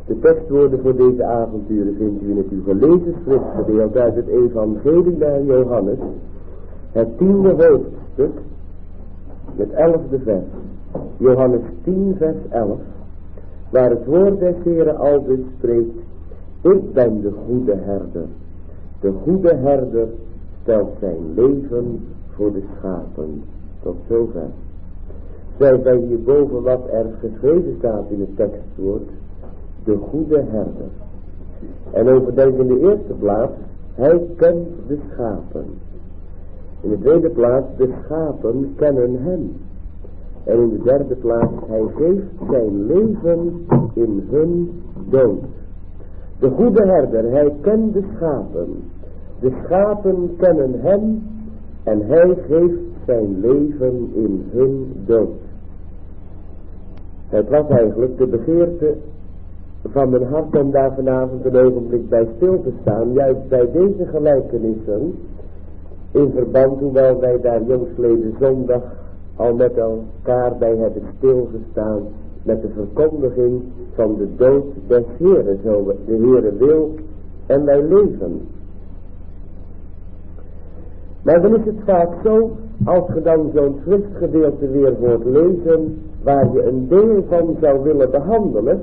De tekstwoorden voor deze avonturen vindt u in het u gelezen schriftgedeelte uit het Evangelie naar Johannes, het 10e hoofdstuk, het 11e vers. Johannes 10 vers 11, waar het woord des Heren aldus spreekt: ik ben de goede herder. De goede herder stelt zijn leven voor de schapen. Tot zover. Zij bij hierboven wat er geschreven staat in het tekstwoord: de goede herder. En overdenk in de eerste plaats: hij kent de schapen. In de tweede plaats: de schapen kennen hem. En in de derde plaats: hij geeft zijn leven in hun dood. De goede herder, hij kent de schapen. De schapen kennen hem en hij geeft zijn leven in hun dood. Het was eigenlijk de begeerte van mijn hart om daar vanavond een ogenblik bij stil te staan, juist bij deze gelijkenissen, in verband, hoewel wij daar jongstleden zondag al met elkaar bij hebben stilgestaan, met de verkondiging van de dood des Heren, zo de Heere wil en wij leven. Maar dan is het vaak zo, als je dan zo'n schriftgedeelte weer hoort lezen, waar je een deel van zou willen behandelen,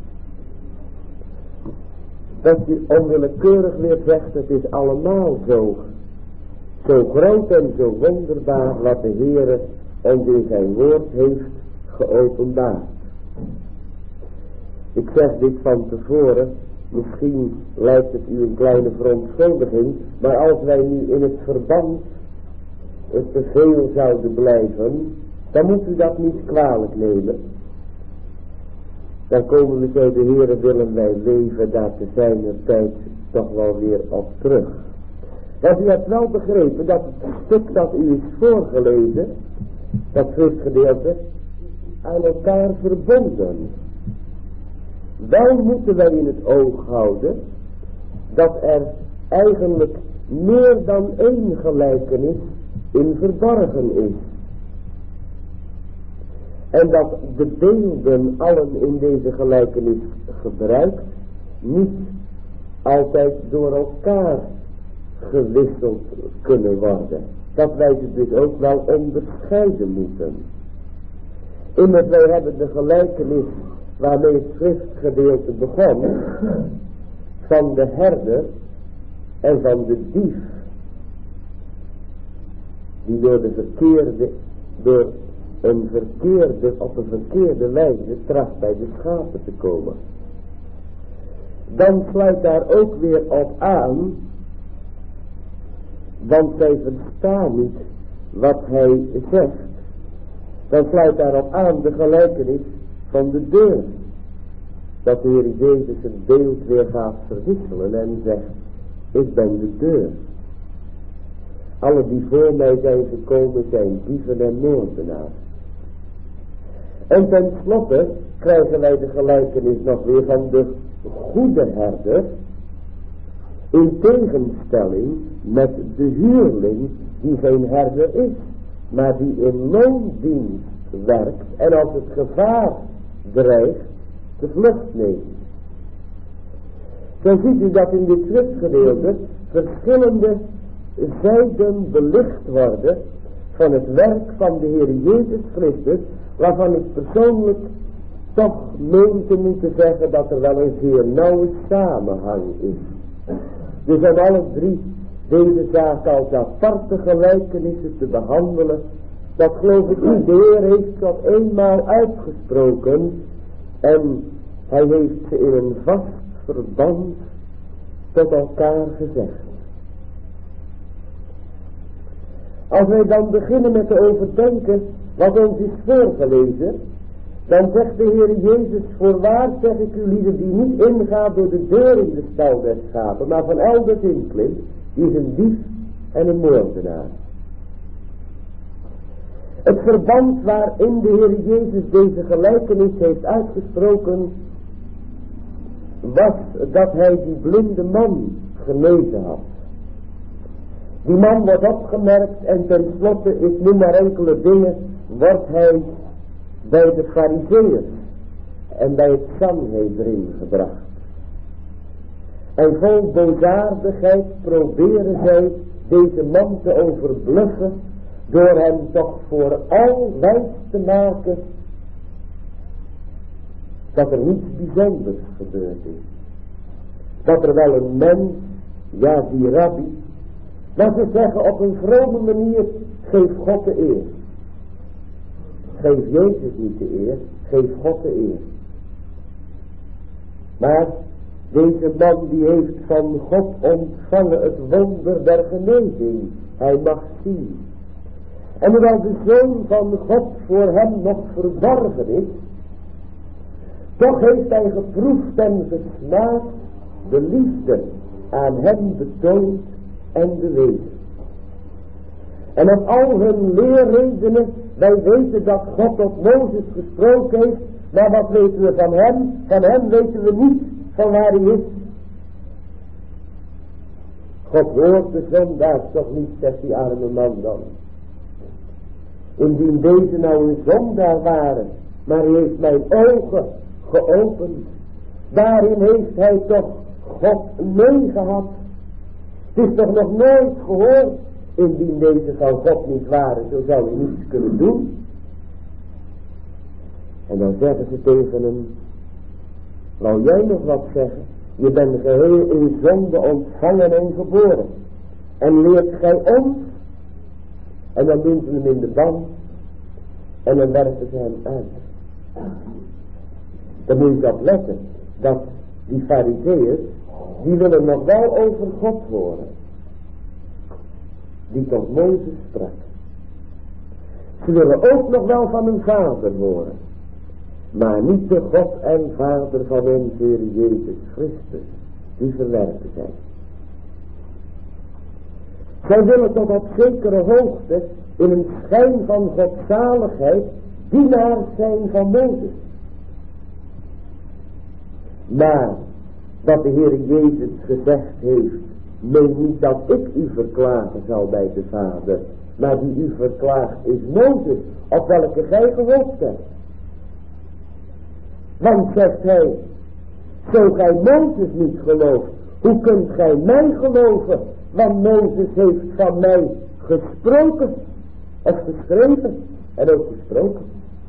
dat je onwillekeurig weer zegt: het is allemaal zo groot en zo wonderbaar wat de Heere ons in zijn woord heeft geopenbaard. Ik zeg dit van tevoren, misschien lijkt het u een kleine verontschuldiging, maar als wij nu in het verband te veel zouden blijven, dan moet u dat niet kwalijk nemen. Dan komen we, zo de Heere willen wij leven, daar te zijner tijd toch wel weer op terug. Want u hebt wel begrepen dat het stuk dat u is voorgelezen, dat schriftgedeelte, aan elkaar verbonden. Wel moeten wij in het oog houden dat er eigenlijk meer dan één gelijkenis in verborgen is. En dat de beelden allen in deze gelijkenis gebruikt niet altijd door elkaar gewisseld kunnen worden. Dat wij ze dus ook wel onderscheiden moeten. Immers wij hebben de gelijkenis waarmee het schriftgedeelte begon, van de herder en van de dief, die door op een verkeerde wijze tracht bij de schapen te komen. Dan sluit daar ook weer op aan, want zij verstaan niet wat hij zegt. Dan sluit daarop aan de gelijkenis van de deur. Dat de Heer Jezus het beeld weer gaat verwisselen en zegt: ik ben de deur. Alle die voor mij zijn gekomen zijn dieven en moordenaars. En tenslotte krijgen wij de gelijkenis nog weer van de goede herder, in tegenstelling met de huurling die geen herder is, maar die in loondienst werkt en als het gevaar dreigt de vlucht neemt. Zo ziet u dat in dit schriftgedeelte verschillende zijden belicht worden van het werk van de Heer Jezus Christus, waarvan ik persoonlijk toch meen te moeten zeggen dat er wel een zeer nauwe samenhang is. Dus aan alle drie deze zaak als aparte gelijkenissen te behandelen, dat geloof ik de Heer heeft tot eenmaal uitgesproken en hij heeft ze in een vast verband tot elkaar gezegd. Als wij dan beginnen met te overdenken wat ons is voorgelezen, dan zegt de Heer Jezus: voorwaar zeg ik u lieden, die niet ingaat door de deur in de stal der schapen, maar van elders inklimt, die is een dief en een moordenaar. Het verband waarin de Heer Jezus deze gelijkenis heeft uitgesproken, was dat hij die blinde man genezen had. Die man wordt opgemerkt en tenslotte is nu maar enkele dingen, wordt hij bij de Farizeeërs en bij het Sanhedrin gebracht. En vol boosaardigheid proberen zij deze man te overbluffen door hem toch vooral wijs te maken dat er niets bijzonders gebeurd is. Dat er wel een mens, ja die rabbi, maar ze zeggen op een vrome manier, geef God de eer. Geef Jezus niet de eer, geef God de eer. Maar deze man die heeft van God ontvangen het wonder der genezing. Hij mag zien. En hoewel de Zoon van God voor hem nog verborgen is, toch heeft hij geproefd en gesmaakt de liefde aan hem betoond en bewezen. En op al hun leerredenen, wij weten dat God tot Mozes gesproken heeft, maar wat weten we van hem? Van hem weten we niet van waar hij is. God hoort de zondaars toch niet, zegt die arme man dan. Indien deze nou een zondaar waren, maar hij heeft mijn ogen geopend. Daarin heeft hij toch God meegehad. Het is toch nog nooit gehoord. Indien deze van God niet waren, zo zou hij niets kunnen doen. En dan zeggen ze tegen hem, wou jij nog wat zeggen? Je bent geheel in zonde ontvangen en geboren. En leert gij ons? En dan doen ze hem in de ban. En dan werpen ze hem uit. Dan moet je op letten. Dat die farizeeërs, die willen nog wel over God horen. Die tot Mozes sprak. Ze willen ook nog wel van hun vader horen. Maar niet de God en Vader van ons Heer Jezus Christus. Die verwerpen zij. Zij willen tot op zekere hoogte in een schijn van godzaligheid dienaars zijn van Mozes. Maar dat de Heer Jezus gezegd heeft, meen niet dat ik u verklagen zal bij de Vader, maar die u verklaagt is Mozes, op welke gij gehoopt hebt. Want zegt hij, zo gij Mozes niet gelooft, hoe kunt gij mij geloven? Want Mozes heeft van mij gesproken, of geschreven, en ook gesproken.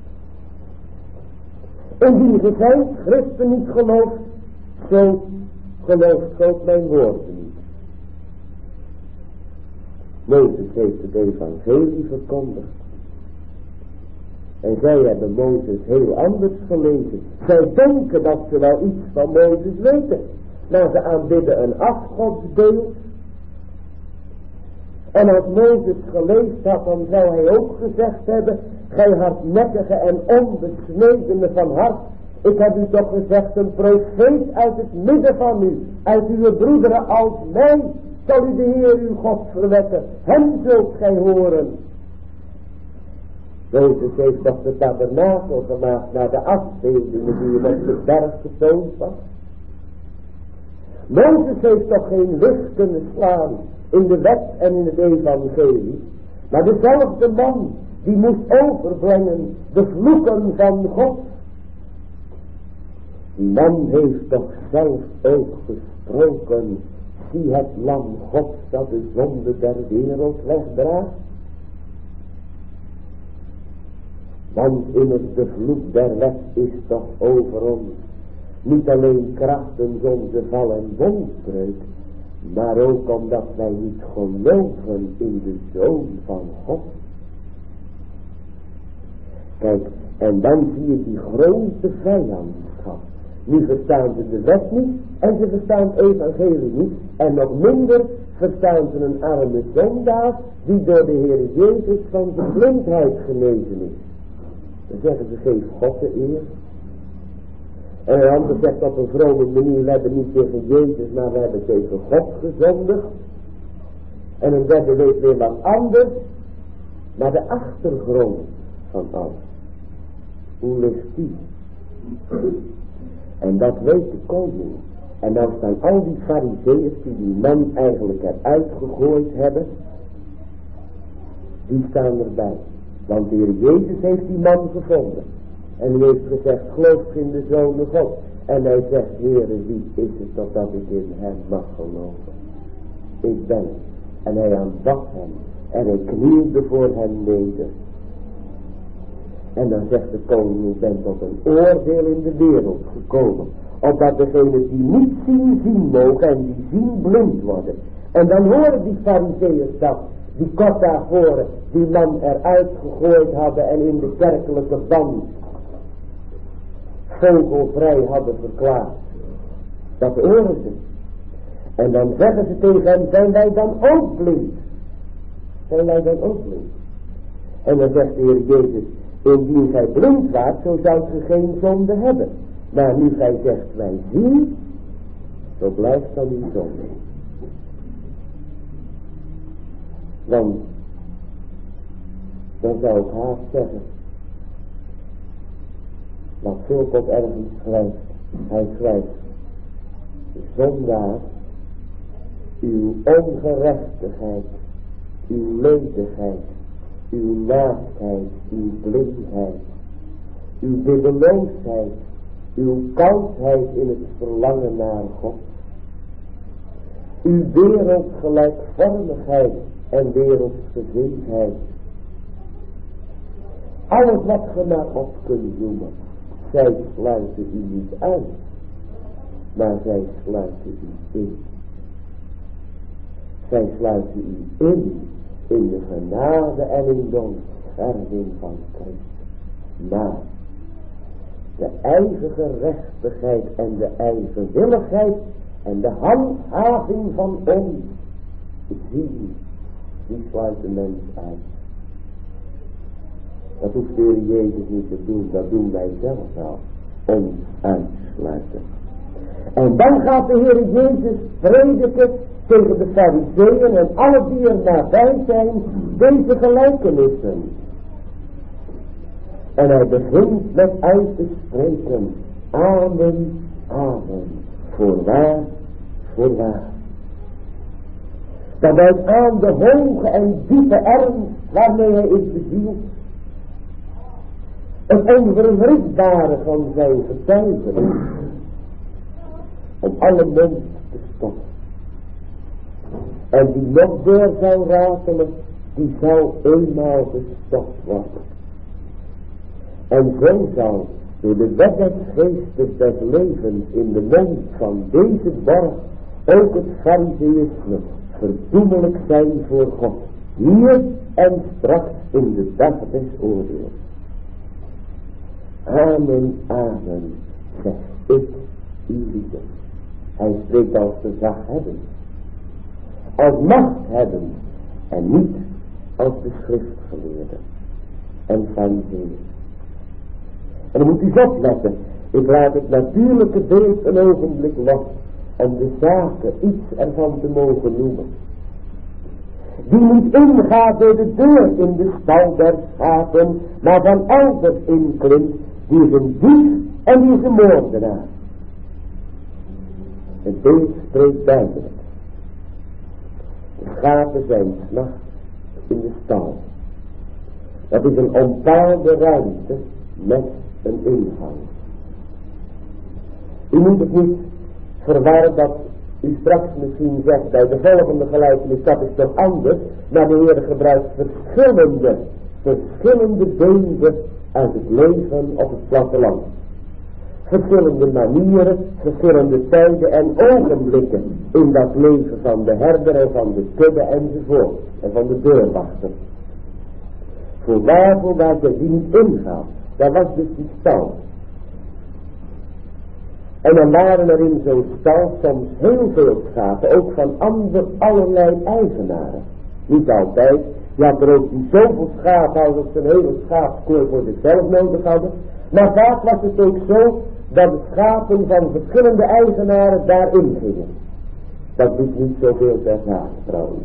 Indien ge zijn Christen niet gelooft, zo gelooft God mijn woorden niet. Mozes heeft het evangelie verkondigd. En zij hebben Mozes heel anders gelezen. Zij denken dat ze wel iets van Mozes weten. Maar ze aanbidden een afgodsbeeld. En als Mozes geleefd had, dan zou hij ook gezegd hebben, gij hardnekkige en onbesnedene van hart, ik heb u toch gezegd, een profeet uit het midden van u, uit uw broederen als mij, zal u de Heer uw God verwekken. Hem zult gij horen. Mozes heeft toch de tabernakel gemaakt naar de afbeeldingen die hem op de berg getoond was. Mozes heeft toch geen licht kunnen slaan in de wet en in het evangelie, maar dezelfde man die moest overbrengen de vloeken van God. Die man heeft toch zelf ook gesproken, zie het lam Gods dat de zonde der wereld wegdraagt. Want immers de vloek der wet is toch over ons. Niet alleen krachtens onze val en bondbreuk, maar ook omdat wij niet geloven in de Zoon van God. Kijk, en dan zie je die grote vijandschap. Nu verstaan ze de wet niet en ze verstaan het evangelie niet. En nog minder verstaan ze een arme zondaar die door de Heer Jezus van de blindheid genezen is. Dan zeggen ze, geef God de eer. En een ander zegt op een vrome manier, we hebben niet tegen Jezus, maar we hebben tegen God gezondigd. En een derde weet weer wat anders. Maar de achtergrond van alles, hoe ligt die? En dat weet de koning. En dan staan al die farizeeërs die man eigenlijk eruit gegooid hebben, die staan erbij. Want de Heer Jezus heeft die man gevonden. En hij heeft gezegd, geloof in de Zoon God. En hij zegt, Heere, wie is het dat ik in hem mag geloven? Ik ben het. En hij aanbad hem. En hij knielde voor hem neder. En dan zegt de koning, ik ben tot een oordeel in de wereld gekomen. Opdat degenen die niet zien mogen en die zien blind worden. En dan horen die farizeeërs dat, die kort daarvoor die man eruit gegooid hadden en in de kerkelijke band vogelvrij hadden verklaard. Dat horen ze. En dan zeggen ze tegen hem, zijn wij dan ook blind? Zijn wij dan ook blind? En dan zegt de Heer Jezus, indien gij blind waart, zo zou ge geen zonde hebben. Maar nu gij zegt, wij zien, zo blijft dan die zonde. Want, dan zou ik haast zeggen, wat Philip ook ergens schrijft. Hij schrijft, zondaar, uw ongerechtigheid, uw ledigheid, uw naaktheid, uw blindheid, uw biddeloosheid, uw koudheid in het verlangen naar God, uw wereldgelijkvormigheid en wereldgezindheid, alles wat ge maar op kunt noemen, zij sluiten u niet uit, maar zij sluiten u in. Zij sluiten u in de genade en in de ontferming van Christus. Maar de eigen gerechtigheid en de eigen willigheid en de handhaving van ons, die sluit de mens uit. Dat hoeft de Heer Jezus niet te doen, dat doen wij zelf al, ons uitsluiten. En dan gaat de Heer Jezus prediken tegen de farizeeën en alle die er nabij zijn, deze gelijkenissen. En hij begint met uit te spreken, amen, amen, voorwaar, voorwaar. Dat uit aan de hoge en diepe ernst waarmee hij is bezield, het onverwrikbare van zijn getuigenis, om alle mensen te stoppen. En die nog door zou ratelen, die zou eenmaal gestopt worden. En zo zal door de wet des geestes des levens in de mond van deze borg ook het farizeïsme verdoemelijk zijn voor God, hier en straks in de dag des oordeels. Amen, amen, zeg ik u lieden. Hij spreekt als gezaghebbend, als machthebbend en niet als de schriftgeleerden en farizeeën. En dan moet u eens opletten. Ik laat het natuurlijke beeld een ogenblik los om de zaken iets ervan te mogen noemen. Die niet ingaat door de deur in de stal der schapen, maar van elders inklimt, die is een dief en die is een moordenaar. Het beeld spreekt duidelijk. De schapen zijn 's nachts in de stal. Dat is een onpaalde ruimte met een ingang. U moet het niet verwarren dat u straks misschien zegt bij de volgende gelijkenis, dat is toch anders, maar de Heer gebruikt verschillende beelden uit het leven op het platteland. Verschillende manieren, verschillende tijden en ogenblikken in dat leven van de herder en van de kudde enzovoort en van de deurwachter. Voorwaar je die niet ingaat. Dat was dus die stal. En dan waren er in zo'n stal soms heel veel schapen, ook van allerlei eigenaren. Niet altijd. Je had er ook die zoveel schapen als ze een hele schaapskooi voor zichzelf nodig hadden. Maar vaak was het ook zo dat de schapen van verschillende eigenaren daarin gingen. Dat doet niet zoveel ter zake trouwens.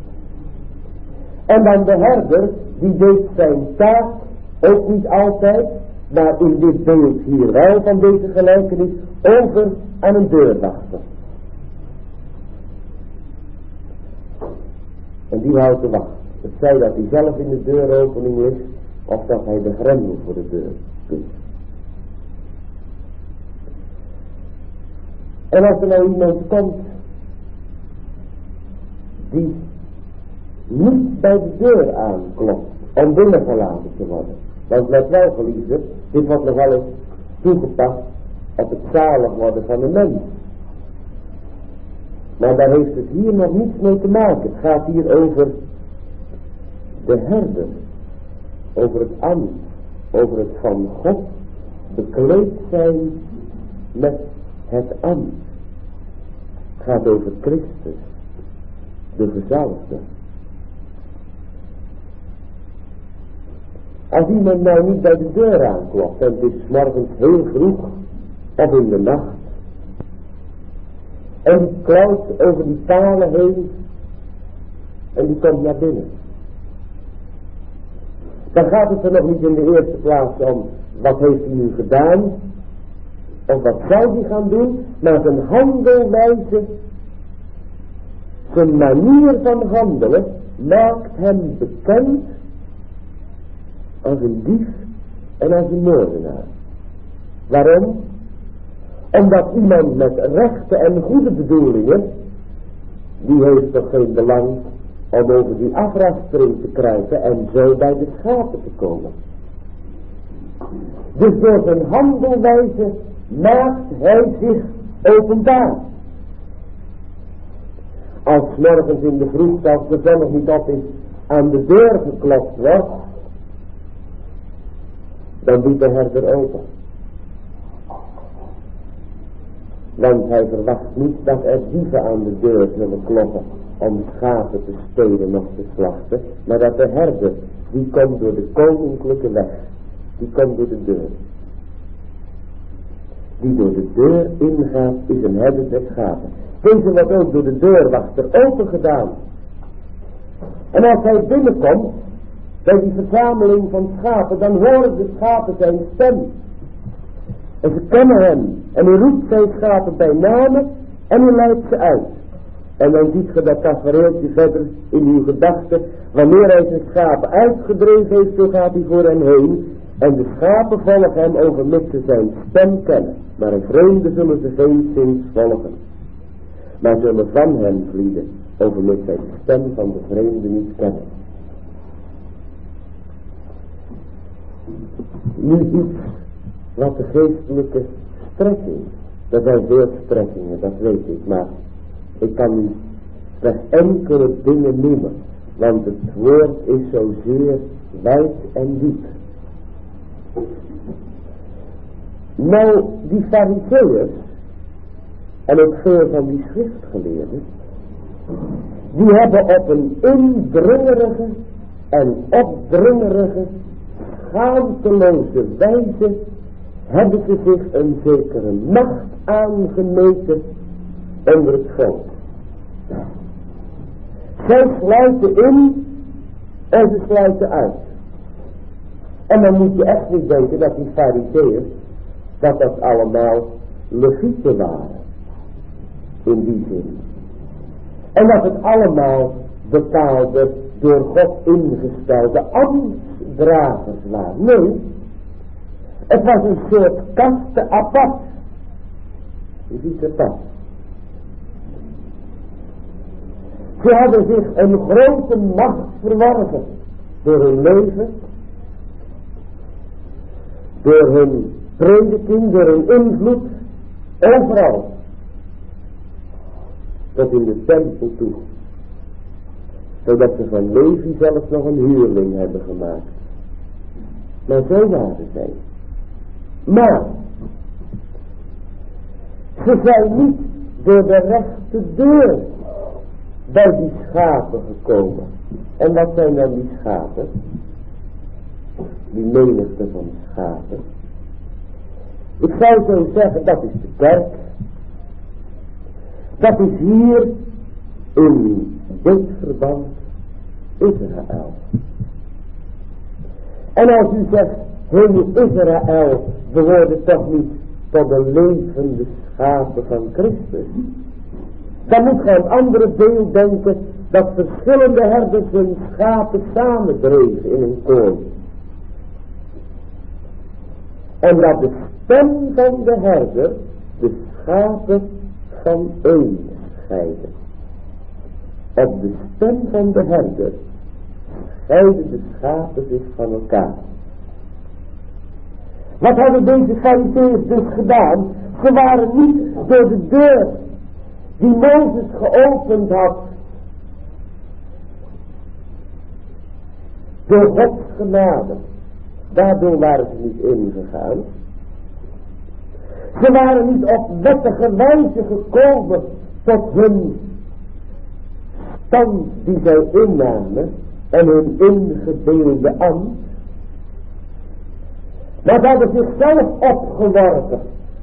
En dan de herder, die deed zijn taak ook niet altijd, maar in dit beeld hier wel van deze gelijkenis over aan een deurwachter. En die houdt de wacht. Het zij dat hij zelf in de deuropening ligt, of dat hij de grendel voor de deur doet. En als er nou iemand komt die niet bij de deur aanklopt om binnengelaten te worden. Want let wel, geliefden, dit wordt nog wel eens toegepast op het zalig worden van een mens. Maar daar heeft het hier nog niets mee te maken. Het gaat hier over de herder, over het ambt, over het van God bekleed zijn met het ambt. Het gaat over Christus, de gezalfde. Als iemand nou niet bij de deur aanklopt en het is 's morgens heel vroeg of in de nacht en die klauwt over die palen heen en die komt naar binnen, dan gaat het er nog niet in de eerste plaats om wat heeft hij nu gedaan of wat zou hij gaan doen, maar zijn handelwijze, zijn manier van handelen maakt hem bekend als een dief en als een moordenaar. Waarom? Omdat iemand met rechte en goede bedoelingen, die heeft toch geen belang om over die afrastering te kruipen en zo bij de schapen te komen. Dus door zijn handelwijze maakt hij zich openbaar. Als 's morgens in de vroegte, als de zon nog niet op is, aan de deur geklopt wordt, dan doet de herder open. Want hij verwacht niet dat er dieven aan de deur zullen kloppen om schapen te stelen of te slachten, maar dat de herder, die komt door de koninklijke weg, die komt door de deur. Die door de deur ingaat is een herder der schapen. Deze wordt ook door de deurwachter open gedaan. En als hij binnenkomt bij die verzameling van schapen, dan horen de schapen zijn stem. En ze kennen hem. En hij roept zijn schapen bij name en hij leidt ze uit. En dan ziet je dat tafereeltje verder in uw gedachten. Wanneer hij zijn schapen uitgedreven heeft, zo gaat hij voor hen heen. En de schapen volgen hem overmits ze zijn stem kennen. Maar een vreemde zullen ze geenszins volgen. Maar zullen van hem vlieden, overmits zij de stem van de vreemde niet kennen. Nu iets wat de geestelijke strekking. Er zijn veel strekkingen, dat weet ik, maar ik kan u slechts enkele dingen noemen, want het woord is zo zeer wijd en diep. Nou, die farizeeërs en ook veel van die schriftgeleerden, die hebben op een indringerige en opdringerige, schaamteloze wijze hebben ze zich een zekere macht aangemeten onder het volk. Zij sluiten in en ze sluiten uit. En dan moet je echt niet denken dat die farizeeërs, dat allemaal levieten waren. In die zin. En dat het allemaal bepaalde, door God ingestelde ambtsdragers waren. Nee, het was een soort kaste apart. Je ziet het dat. Ze hadden zich een grote macht verworven door hun leven, door hun prediking, door hun invloed, overal. Tot in de tempel toe. Zodat ze van Levi zelfs nog een huurling hebben gemaakt. Maar zo waren zij. Maar ze zijn niet door de rechte deur bij die schapen gekomen. En wat zijn dan die schapen? Die menigte van schapen. Ik zou zo zeggen, dat is de kerk. Dat is hier in dit verband Israël. En als u zegt, heel Israël behoorde toch niet tot de levende schapen van Christus, dan moet gij een andere deel denken dat verschillende herders hun schapen samendreven in een kooi. En dat de stem van de herder de schapen van een scheiden. Op de stem van de herder scheiden de schapen zich van elkaar. Wat hadden deze farizeeërs dus gedaan? Ze waren niet door de deur die Mozes geopend had, door Gods genade. Daardoor waren ze niet ingegaan. Ze waren niet op wettige wijze gekomen tot hun stand die zij innamen en hun ingebeelde ambt. Maar ze hadden zichzelf opgeworpen.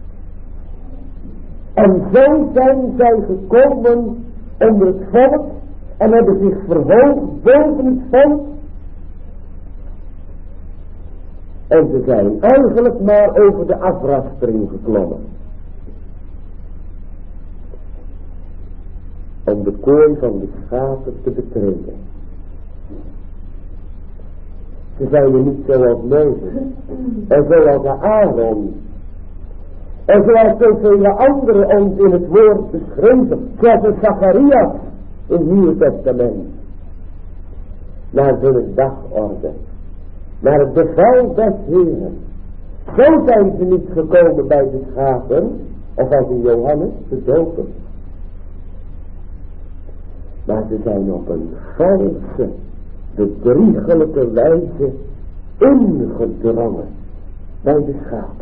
En zo zijn zij gekomen onder het volk en hebben zich verhoogd boven het volk. En ze zijn eigenlijk maar over de afrastering geklommen. Om de kooi van de schapen te betreden. Ze zijn er niet zoals Mozes. En zoals Aaron. En zoals zoveel anderen ons in het woord beschreven. Zoals een Zacharias in het Nieuwe Testament. Naar zijn dagorde. Naar het bevel des Heeren. Zo zijn ze niet gekomen bij de schapen. Of als in Johannes te dopen. Maar ze zijn op een valse, bedriegelijke wijze ingedrongen bij de schapen.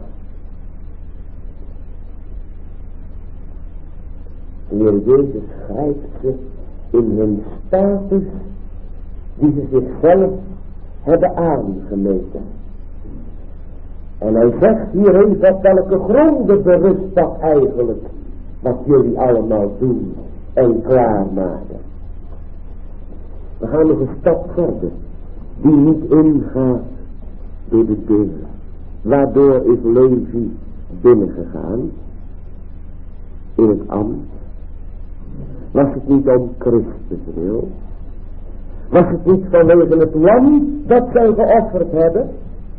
De Heer Jezus grijpt ze in hun status die ze zichzelf hebben aangemeten. En hij zegt hier even op welke gronden berust dat eigenlijk wat jullie allemaal doen en klaarmaken. We gaan nog een stap verder, die niet ingaat door de deur. Waardoor is Levi binnengegaan in het ambt? Was het niet om Christus wil? Was het niet vanwege het lam dat zij geofferd hebben?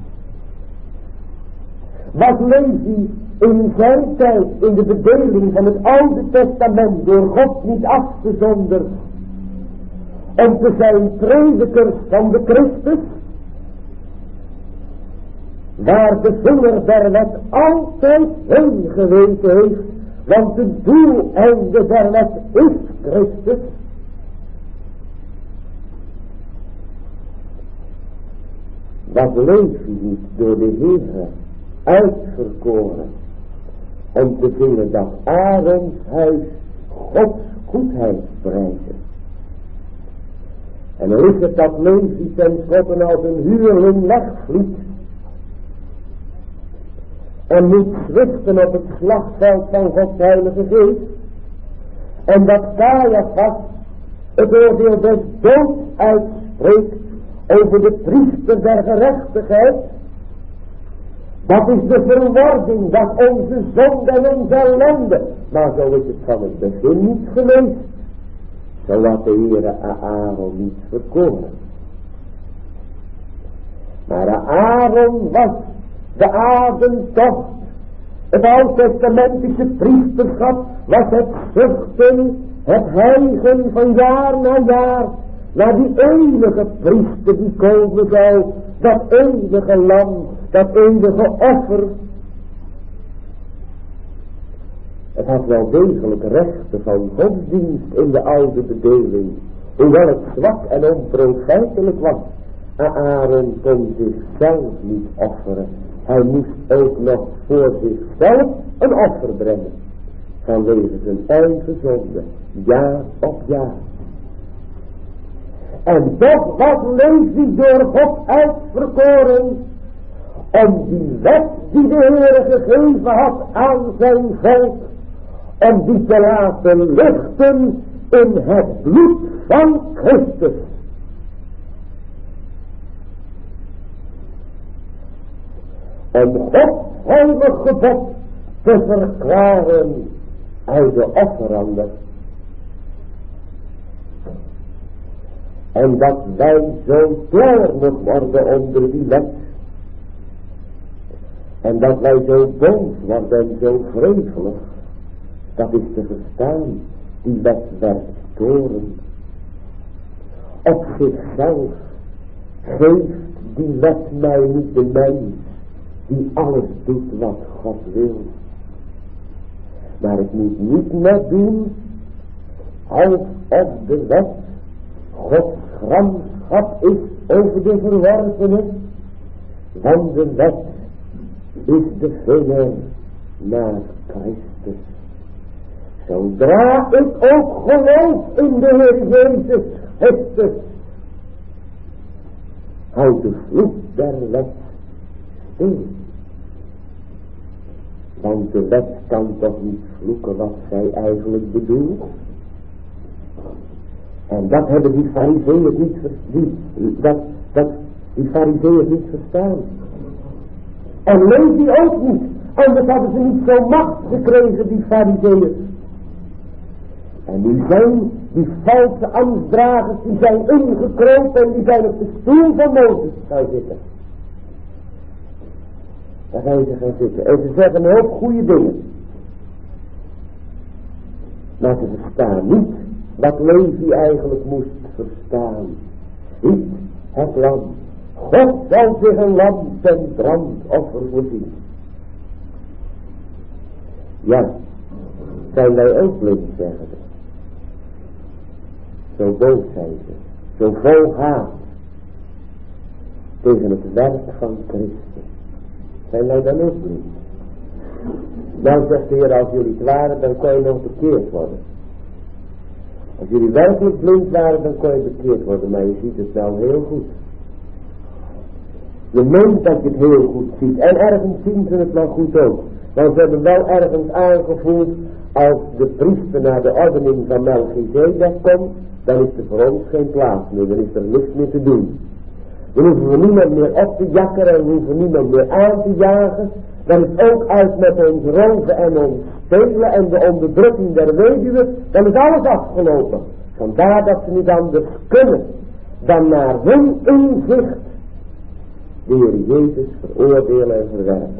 Was Levi in zijn tijd in de bedeling van het Oude Testament door God niet afgezonderd om te zijn predikers van de Christus? Waar de vinger der wet altijd heen gewezen heeft, want het doeleinde der wet is Christus. Was Levi niet door de Heer uitverkoren om te vinden dat Aarons huis Gods goedheid prijzen? En dan is het dat Levi ten slotte als een huurling wegvliet en moet zwichten op het slagveld van Gods heilige geest, en dat Caiaphas het oordeel des doods uitspreekt over de priester der gerechtigheid. Dat is de verwording, dat onze zonde en onze ellende. Maar zo is het van het begin niet geweest. Zo had de Heere Aaron niet verkoren. Maar Aaron was de ademtocht. Het oud-testamentische priesterschap was het zuchten, het hijgen van jaar na jaar naar die enige priester die komen zou, dat enige lam, dat enige offer. Het had wel degelijk rechten van godsdienst in de oude bedeling, hoewel het zwak en onprofijtelijk was. Aaron kon zichzelf niet offeren. Hij moest ook nog voor zichzelf een offer brengen, vanwege zijn eigen zonde, jaar op jaar. En toch was Levi door God uitverkoren om die wet die de Heer gegeven had aan zijn volk, om die te laten lichten in het bloed van Christus. Om Gods heilig gebod te verklaren uit de offeranden. En dat wij zo toornig worden onder die wet. En dat wij zo boos worden en zo wrevelig. Dat is te verstaan. Die wet werkt storend. Op zichzelf geeft die wet mij niet de mens die alles doet wat God wil. Maar ik moet niet net doen alsof de wet Gods gramschap is over de verworpenen, want de wet is de vinger naar Christus. Zodra ik ook geloof in de Heer Jezus Christus, houdt de vloek der wet stil. Want de wet kan toch niet vloeken wat zij eigenlijk bedoelt. En dat hebben die farizeeën niet verstaan. En Levi ook niet. Anders hadden ze niet zo macht gekregen, die farizeeën. En nu zijn die valse ambtsdragers, die zijn ingekropen en die zijn op de stoel van Mozes gaan zitten. Daar zijn ze gaan zitten. En ze zeggen een hoop goede dingen. Maar ze verstaan niet wat Levi eigenlijk moest verstaan. Niet het lam. God zal zich een lam ten brandoffer voorzien. Ja, zijn wij ook blind, zeggen ze. Zo boos zijn ze. Zo vol haat. Tegen het werk van Christus. Zijn wij dan ook blind? Dan zegt de Heer, als jullie het waren, dan kon je nog bekeerd worden. Als jullie werkelijk blind waren, dan kon je bekeerd worden. Maar je ziet het wel heel goed. Je meent dat je het heel goed ziet. En ergens zien ze het wel goed ook. Want ze hebben wel ergens aangevoeld, als de priester naar de ordening van Melchizedek komt, dan is er voor ons geen plaats meer. Dan is er niks meer te doen. Dan hoeven we niemand meer op te jakkeren en hoeven niemand meer aan te jagen. Dan is het ook uit met ons roven en ons stelen en de onderdrukking der weduwe. Dan is alles afgelopen. Vandaar dat ze niet anders kunnen dan naar hun inzicht de Heer Jezus veroordelen en verwerpen.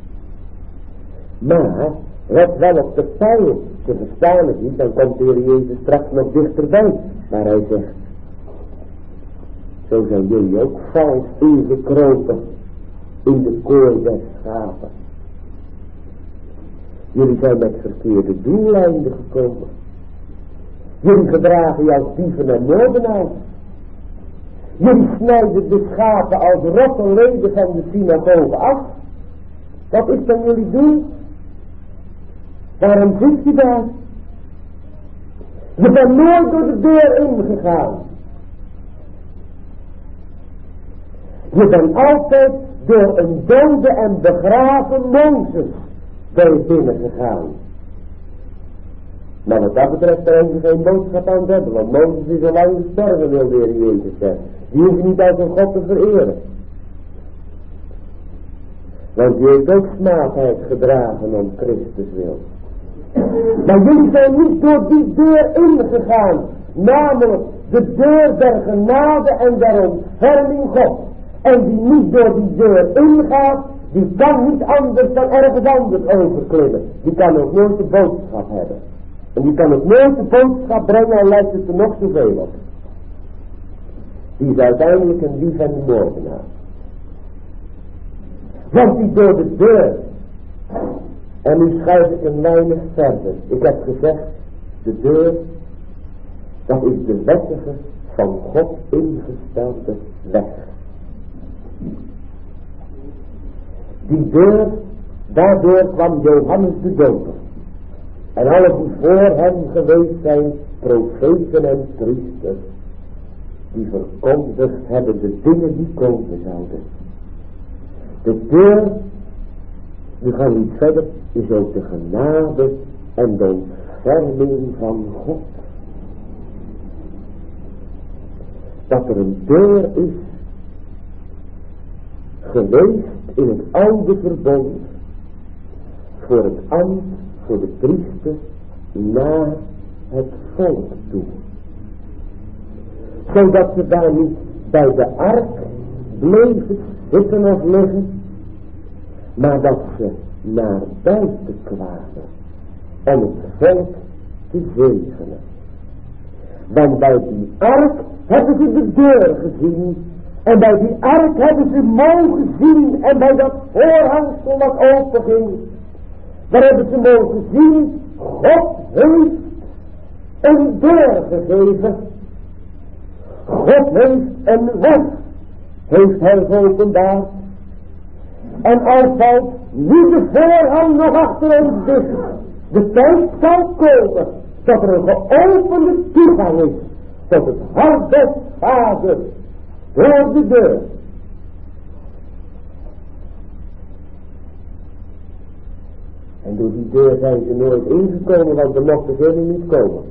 Maar let wel op de pijl. Ze verstaan het niet, dan komt de Heer Jezus straks nog dichterbij. Maar hij zegt, zo zijn jullie ook vals ingekropen in de kooi der schapen. Jullie zijn met verkeerde doeleinden gekomen. Jullie gedragen je als dieven en moordenaars. Jullie snijden de schapen als rotte leden van de synagoge af. Wat is dan jullie doel? Waarom zit je daar? Je bent nooit door de deur ingegaan. Je bent altijd door een dode en begraven Mozes binnengegaan. Maar wat dat betreft daar hebben we geen boodschap aan te hebben. Want Mozes is al lang gestorven, wil de Heer Jezus zeggen. Die hoef je niet als een God te vereren. Want die heeft ook smaakheid gedragen om Christus wil. Maar jullie zijn niet door die deur ingegaan. Namelijk de deur der genade en der ontferming God. En die niet door die deur ingaat, die kan niet anders dan ergens anders overklimmen. Die kan ook nooit de boodschap hebben. En die kan ook nooit de boodschap brengen en lijkt het er nog zoveel op. Die is uiteindelijk een dief en een moordenaar. Want die door de deur. En nu schuif ik een weinig verder. Ik heb gezegd, de deur, dat is de wettige van God ingestelde weg. Die deur, daardoor kwam Johannes de Doper. En alle die voor hem geweest zijn, profeten en priesters, die verkondigd hebben de dingen die komen zouden. De deur, we gaan niet verder, is ook de genade en de ontferming van God. Dat er een deur is geweest in het oude verbond voor het ambt, voor de priester, naar het volk toe. Zodat ze daar niet bij de ark bleven zitten of liggen, maar dat ze naar buiten kwamen. om het volk te zegenen. Want bij die ark hebben ze de deur gezien. En bij die ark hebben ze mogen zien. En bij dat voorhangsel wat openging. Daar hebben ze mogen zien. God heeft een deur gegeven. God heeft een weg. Heeft hij geopenbaard. En als valt nu de voorhang nog achter ons dicht. De tijd zal komen. Dat er een geopende toegang is. Tot het hart des vaders. Door de deur. En door die deur zijn ze nooit ingekomen. Want er mochten ze niet komen.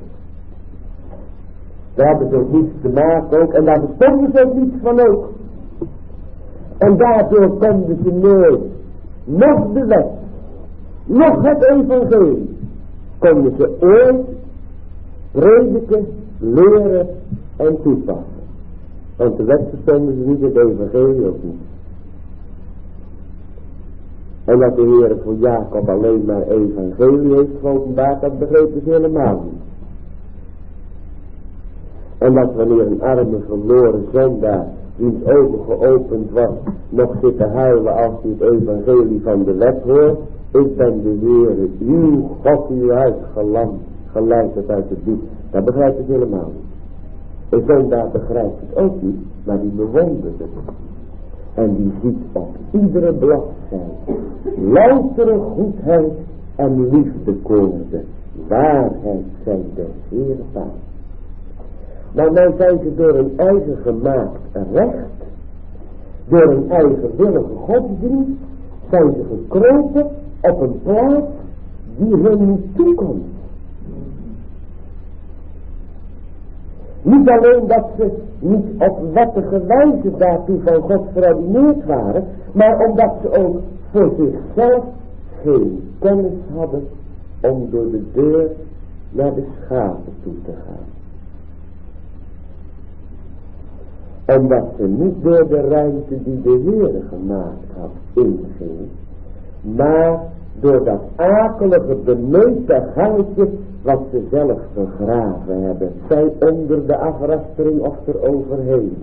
Daar hadden ze ook niets te maken ook. En daar bestonden ze ook niets van ook. En daardoor konden ze nooit. Nog de wet. Nog het evangelie. Konden ze ooit prediken, leren en toepassen. Want de wet verstonden ze niet, het evangelie ook niet. En dat de Heer voor Jacob alleen maar evangelie heeft geopenbaard, dat begrepen ze helemaal niet. En dat wanneer een arme verloren zondaar, wiens ogen geopend wordt, nog zit te huilen als hij het evangelie van de wet hoort. Ik ben de Heer, uw God die u geleid hebt uit het diep. Dat begrijpt het helemaal niet. Een zondaar begrijpt het ook niet, maar die bewondert het. En die ziet op iedere bladzijde loutere goedheid en liefdekoorden. Waarheid zijn de Heere taal. Maar nou zijn ze door een eigen gemaakt recht, door een eigenwillige godsdienst, zijn ze gekropen op een plaats die hun niet toekomt. Niet alleen dat ze niet op wettige wijze daartoe van God verordineerd waren, maar omdat ze ook voor zichzelf geen kennis hadden om door de deur naar de schapen toe te gaan. Omdat ze niet door de ruimte die de Heere gemaakt had ingingen, maar door dat akelige beneutte gangetje wat ze zelf gegraven hebben, zij onder de afrastering of eroverheen.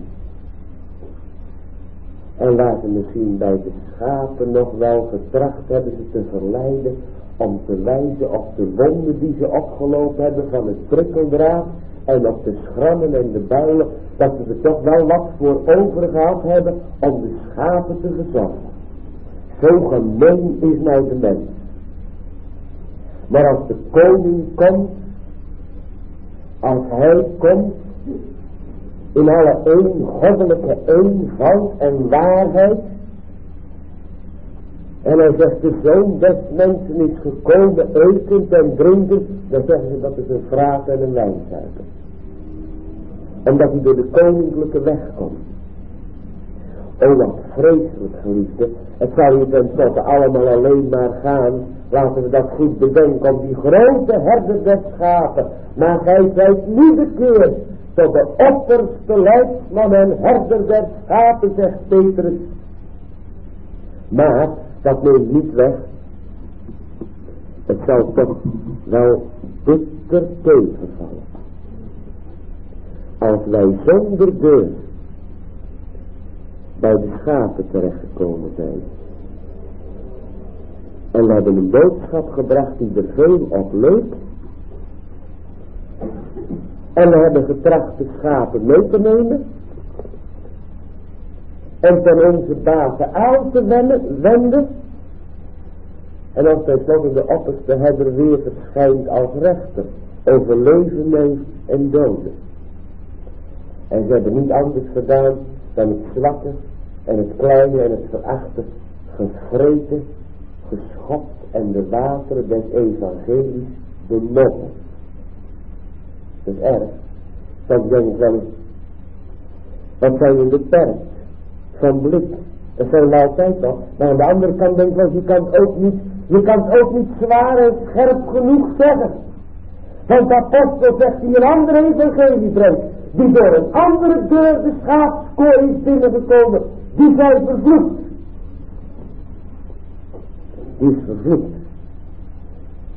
En waar ze misschien bij de schapen nog wel getracht hebben ze te verleiden om te wijzen op de wonden die ze opgelopen hebben van het prikkeldraad en op de schrammen en de builen, dat ze er toch wel wat voor overgehad hebben om de schapen te verzorgen. Zo gemeen is nou de mens. Maar als de koning komt, als hij komt, in alle goddelijke eenvoud en waarheid, en hij zegt de zoon des mensen is gekomen, etend en drinken, dan zeggen ze dat is een vraat en een wijnzuiker. Omdat hij door de koninklijke weg komt. O wat vreselijk geliefde, het zal hier tenslotte allemaal alleen maar gaan, laten we dat goed bedenken, om die grote herder des schapen. Maar gij zijt niet bekeerd tot de opperste leidsman en herder des schapen, zegt Petrus. Maar dat neemt niet weg. Het zal toch wel bitter tegenvallen. Als wij zonder deur bij de schapen terechtgekomen zijn. En we hebben een boodschap gebracht die er veel op leek. En we hebben getracht de schapen mee te nemen. En ten onze baten aan te wenden. En als tenslotte de opperste herder weer verschijnt als rechter over leven en doden. En ze hebben niet anders gedaan dan het zwakke en het kleine en het verachte gevreten, geschopt en de wateren des evangelies bemodderd. Dat is erg. Dat denk ik wel eens. Wat zijn we beperkt van blik. Dat zijn we altijd nog. Maar aan de andere kant denk ik wel, je kan het ook niet zwaar en scherp genoeg zeggen. Want de apostel zegt die een andere evangelie brengt, die door een andere deur de schaapskooi is binnengekomen, die zijn vervloekt. Die is vervloekt.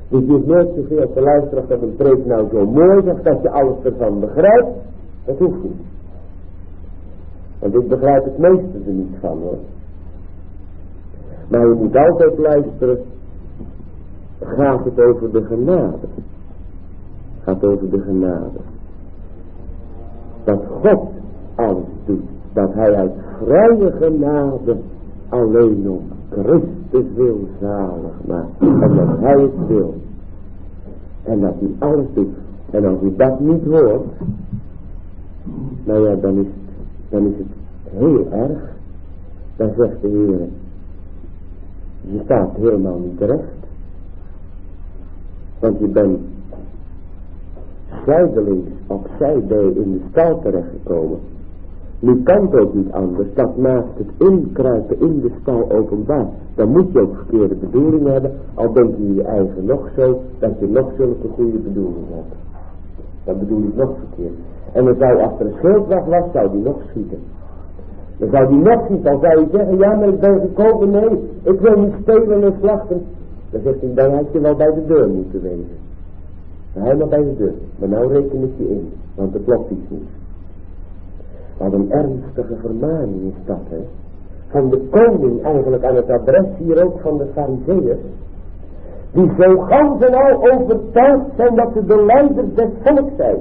Dus je hoeft nooit zoveel te luisteren of dat een preek nou zo mooi is of dat je alles ervan begrijpt. Dat hoeft niet. Want ik begrijp het meeste er niet van, hoor. Maar je moet altijd luisteren. Gaat het over de genade? Gaat over de genade. Dat God alles doet. Dat hij uit vrije genade alleen om Christus wil zalig maakt. En dat hij het wil. En dat hij alles doet. En als u dat niet hoort. Nou ja, dan is het heel erg. Dan zegt de Heer. Je staat helemaal niet terecht. Want je bent zijdelings opzij in de stal terechtgekomen. Nu kan het ook niet anders. Dat maakt het inkruipen in de stal openbaar. Dan moet je ook verkeerde bedoelingen hebben. Al denk je je eigen nog zo. Dat je nog zulke goede bedoelingen hebt. Dan bedoel je nog verkeerd. En dan zou achter een schildwacht was, zou die nog schieten. Dan zou die nog schieten. Dan zou je zeggen, ja maar ik ben gekomen. Nee, ik wil niet stelen en slachten. Dan zegt hij, dan had je wel bij de deur moeten wezen. Dan hij maar bij de deur. Maar nou reken ik je in. Want er klopt iets niet. Wat een ernstige vermaning is dat, hè. Van de koning eigenlijk aan het adres hier ook van de Farizeeërs. Die zo gans en al overtuigd zijn dat ze de leiders des volks zijn.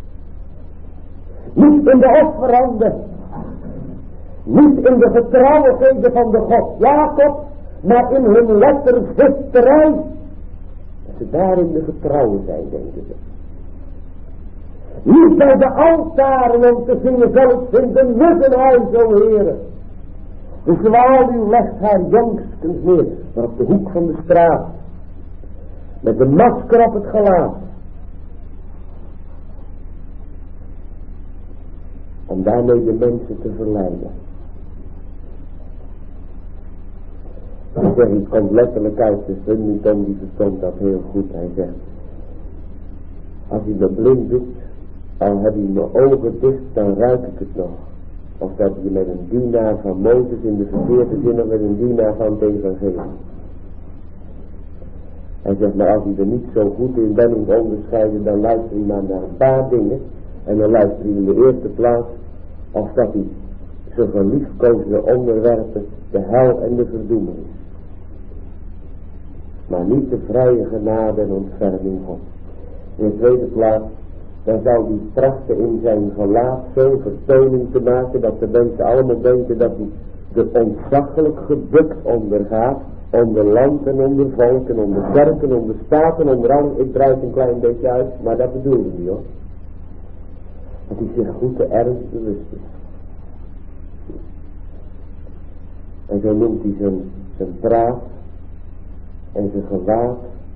Niet in de offeranden. Niet in de getrouwigheden van de God Jacob. Maar in hun letterzichterij. Dat ze daarin de getrouwen zijn, denken ze. Niet bij de altaren om te zingen, zelfs in de muggenhuis, o Heere. De zwaluw legt haar jongstens neer, maar op de hoek van de straat. Met de masker op het gelaat. Om daarmee de mensen te verleiden. Hij zegt, het komt letterlijk uit de Huntington, die verstond dat heel goed. Hij zegt, als hij me blind doet, al heb je mijn ogen dicht, dan ruik ik het nog. Of dat je met een dienaar van Mozes in de verkeerde zin of met een dienaar van het evangelie. Hij zegt, maar als je er niet zo goed in bent om te onderscheiden, dan luister je maar naar een paar dingen. En dan luister je in de eerste plaats of dat hij zijn geliefkoosde onderwerpen de hel en de verdoemenis. Maar niet de vrije genade en ontferming God. In de tweede plaats, dan zou hij trachten in zijn gelaat zo'n vertoning te maken dat de mensen allemaal denken dat hij er ontzaglijk gebukt ondergaat. Onder land en onder volk en onder kerken, onder staten, onder alles. Ik draai het een klein beetje uit, maar dat bedoelde hij hoor. Dat hij zich goed de ernst bewust is. En zo noemt hij zijn praat en zijn gewaad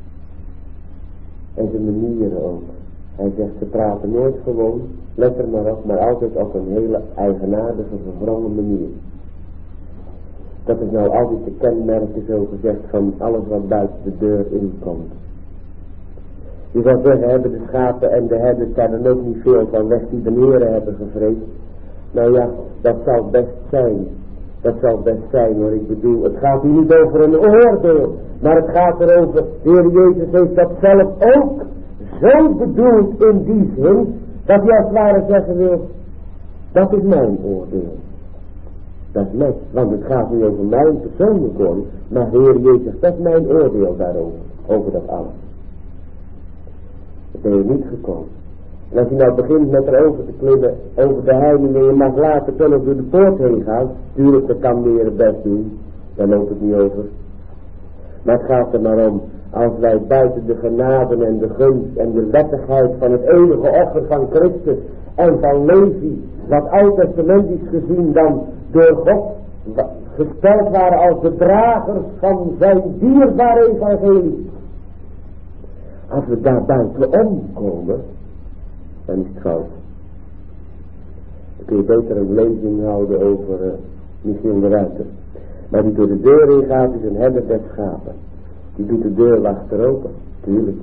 en zijn manieren ook. Hij zegt, ze praten nooit gewoon, let er maar op, maar altijd op een hele eigenaardige, verwrongen manier. Dat is nou altijd de kenmerken, zo gezegd, van alles wat buiten de deur inkomt. Je zou zeggen, hebben de schapen en de herders daar dan ook niet veel van weg die de heren hebben gevreesd? Nou ja, dat zal best zijn. Dat zal best zijn hoor, ik bedoel, het gaat hier niet over een oordeel, maar het gaat erover, de Heer Jezus heeft dat zelf ook zo bedoeld in die zin, dat hij als het ware zeggen wil, dat is mijn oordeel. Dat is mijn, want het gaat niet over mijn persoonlijk oordeel, maar de Heer Jezus, dat is mijn oordeel daarover, over dat alles. Dat ben je niet gekomen. En als je nou begint met erover te klimmen, over de heining en je mag later toch nog door de poort heen gaan, tuurlijk, dat kan meer het best doen, daar loopt het niet over. Maar het gaat er maar om, als wij buiten de genade en de gunst en de wettigheid van het enige offer van Christus en van Levi, wat oud-testamentisch gezien dan door God gesteld waren als de dragers van zijn dierbare evangelie. Als we daar buiten omkomen, dan is het fout. Dan kun je beter een lezing houden over Michiel de Ruiter. Maar die door de deur heen gaat is een herder des schapen. Die doet de deur achter open, tuurlijk.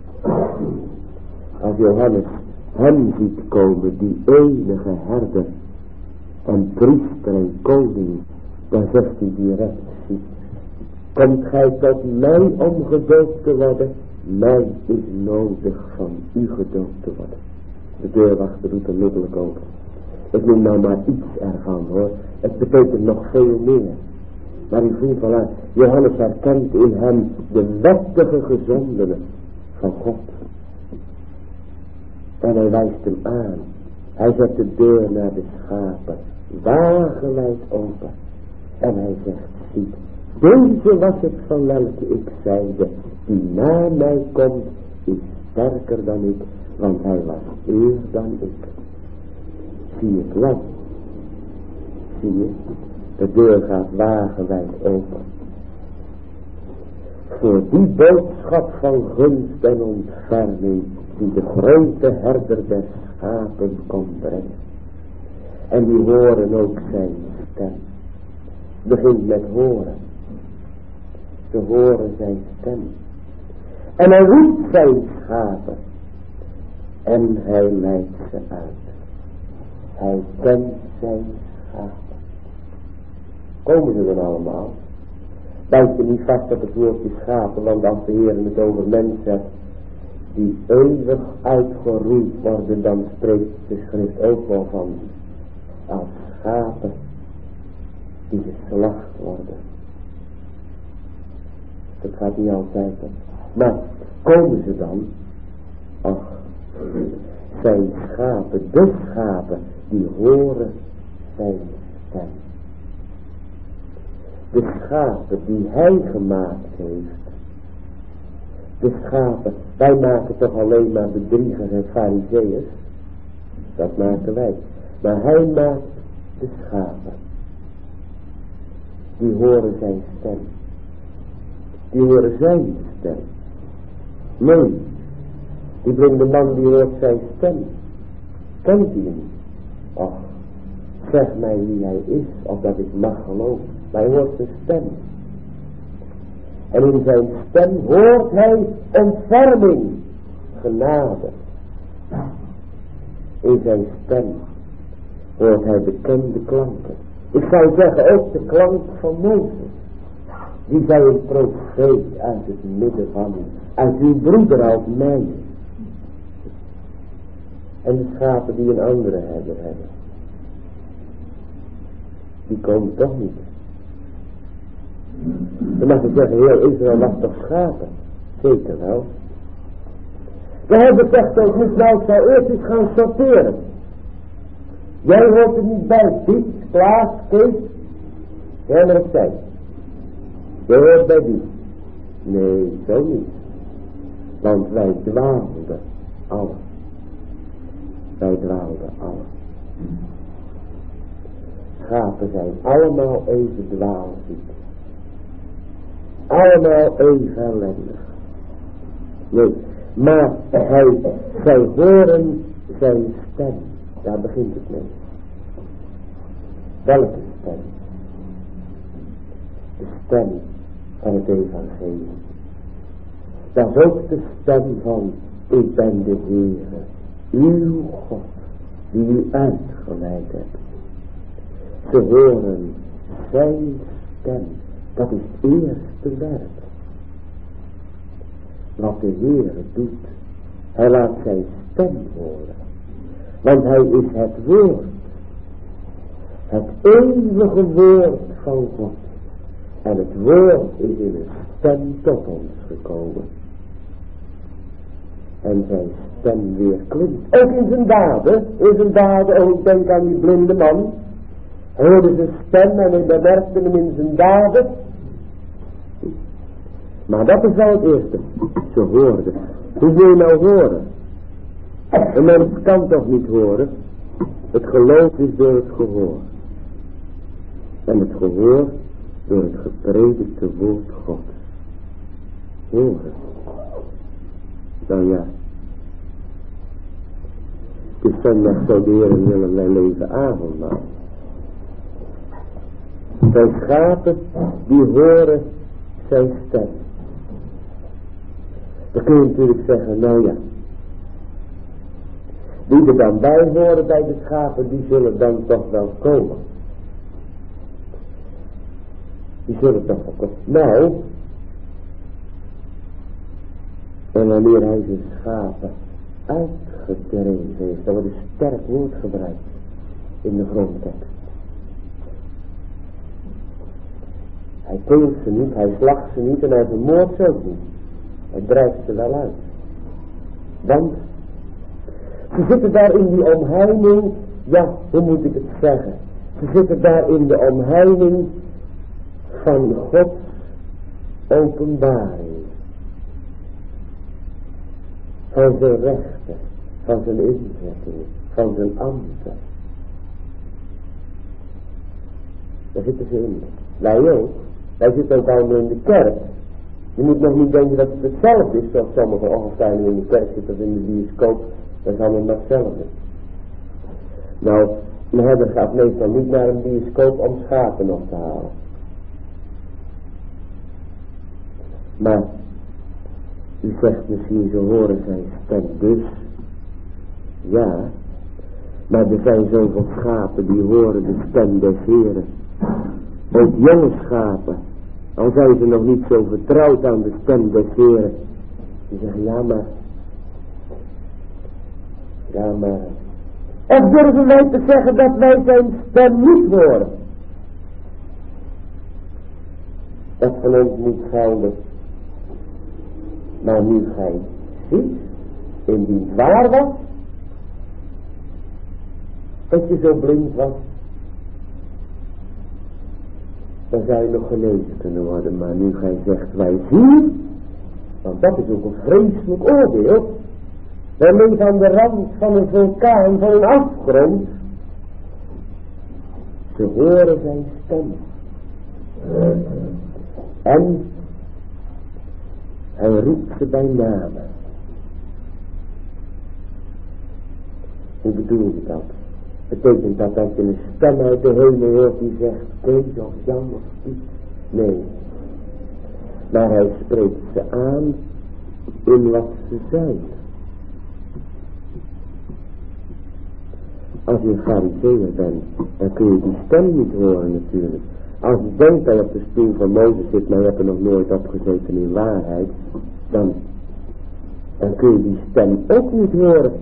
Als Johannes hem ziet komen, die enige herder en priester en koning, dan zegt hij direct, komt gij tot mij om gedoopt te worden? mij is nodig van u gedoopt te worden. De deurwachter doet onmiddellijk open. Ik noem nou maar iets ervan hoor. Het betekent nog veel meer. Maar u voelt wel aan, Johannes herkent in hem de wettige gezondene van God. En hij wijst hem aan. Hij zet de deur naar de schapen wagenwijd open. En hij zegt, ziet, deze was het van welke ik zeide, die na mij komt, is sterker dan ik, want hij was eer dan ik. Zie je het wel? Zie je? De deur gaat wagenwijd open. Voor die boodschap van gunst en ontferming, die de grote herder des schapen komt brengen. En die horen ook zijn stem. Begint met horen. Ze horen zijn stem. En hij roept zijn schapen. En hij leidt ze uit. Hij kent zijn schapen. Komen ze dan allemaal? Bijt je niet vast op het woordje schapen, want als de Heer het over mensen die eeuwig uitgeroeid worden, dan spreekt de schrift ook wel van als schapen die geslacht worden. Dat gaat niet altijd op. Maar komen ze dan? Ach, zijn schapen, de schapen, die horen zijn stem. De schapen die hij gemaakt heeft. De schapen, wij maken toch alleen maar bedriegers en farizeeërs. Dat maken wij. Maar hij maakt de schapen. Die horen zijn stem. Die horen zijn stem. Nee, die brengt de man die hoort zijn stem. Kent hij hem? Och, zeg mij wie hij is, opdat ik mag geloven. Maar hij hoort zijn stem. En in zijn stem hoort hij ontferming, genade. In zijn stem hoort hij bekende klanken. Ik zou zeggen ook de klank van Mozes. Die zei een profeet uit het midden van u. Uit uw broeder als mij. En de schapen die een andere herder hebben. Die komen toch niet. Dan mag je zeggen, heel Israël was toch schapen? Zeker wel. We hebben zegt ook niet, nou ik zou eerst eens gaan sorteren. Jij hoort er niet bij, Piet, Klaas, Kees. Jij maar opzij. Jij hoort bij die. Nee, zo niet. Want wij dwaalden alle. Wij dwaalden alle. Schapen zijn allemaal even dwaalziek. Allemaal even ellendig. Nee, maar zij horen zijn stem. Daar begint het mee. Welke stem? De stem van het evangelie. Dat is ook de stem van, ik ben de Heere, uw God, die u uitgeleid hebt. Ze horen zijn stem. Dat is het eerste werk. Wat de Heere doet. Hij laat zijn stem horen. Want hij is het woord. Het eeuwige woord van God. En het woord is in een stem tot ons gekomen. En zijn stem weer klinkt. Ook in zijn daden. In zijn daden. Oh, ik denk aan die blinde man. Hij hoorde zijn stem en hij bemerkte hem in zijn daden. Maar dat is wel het eerste. Ze hoorden. Hoe wil je nou horen? Een mens kan toch niet horen? Het geloof is door het gehoor. En het gehoor door het gepredikte woord God. Horen. Nou ja. Het is zondag zo de Heer willen wij leven avondmaal. Zijn schapen die horen zijn stem. Dan kun je natuurlijk zeggen, nou ja. Die er dan bij horen bij de schapen, die zullen dan toch wel komen. Die zullen toch wel komen. Nou, En wanneer hij zijn schapen uitgedreven heeft, dan wordt een sterk woord gebruikt in de grondtekst. Hij teelt ze niet, hij slacht ze niet en hij vermoordt ze ook niet. Hij drijft ze wel uit. Want ze zitten daar in die omheining, ja, hoe moet ik het zeggen? Ze zitten daar in de omheining van Gods openbaring. Van zijn rechten, van zijn inzettingen, van zijn ambten. Daar zitten ze in. Wij ook. Wij zitten ook allemaal in de kerk. Je moet nog niet denken dat het hetzelfde is, zoals sommige ongeveer in de kerk zitten of in de bioscoop. Dat is allemaal hetzelfde. Nou, een herder gaat meestal niet naar een bioscoop om schapen op te halen. Maar, u zegt misschien, ze horen zijn stem dus. Ja, maar er zijn zoveel schapen die horen de stem des Heren. Ook jonge schapen, al zijn ze nog niet zo vertrouwd aan de stem des Heren. Die zeggen, ja maar. Of durven wij te zeggen dat wij zijn stem niet horen? Dat van ons moet gelden. Maar nu gij ziet, indien het waar was, dat je zo blind was, dan zou je nog genezen kunnen worden. Maar nu gij zegt, wij zien, want dat is ook een vreselijk oordeel. Wij leven aan de rand van een vulkaan, van een afgrond. Ze horen zijn stem. En hij roept ze bij namen. Hoe bedoel je dat? Betekent dat dat je een stem uit de hemel hoort die zegt, Kees of Jan of Piet? Nee. Maar hij spreekt ze aan in wat ze zijn. Als je een farizeeër bent, dan kun je die stem niet horen natuurlijk. Als je denkt dat je op de stoel van Mozes zit, maar je hebt er nog nooit op gezeten in waarheid, dan kun je die stem ook niet horen.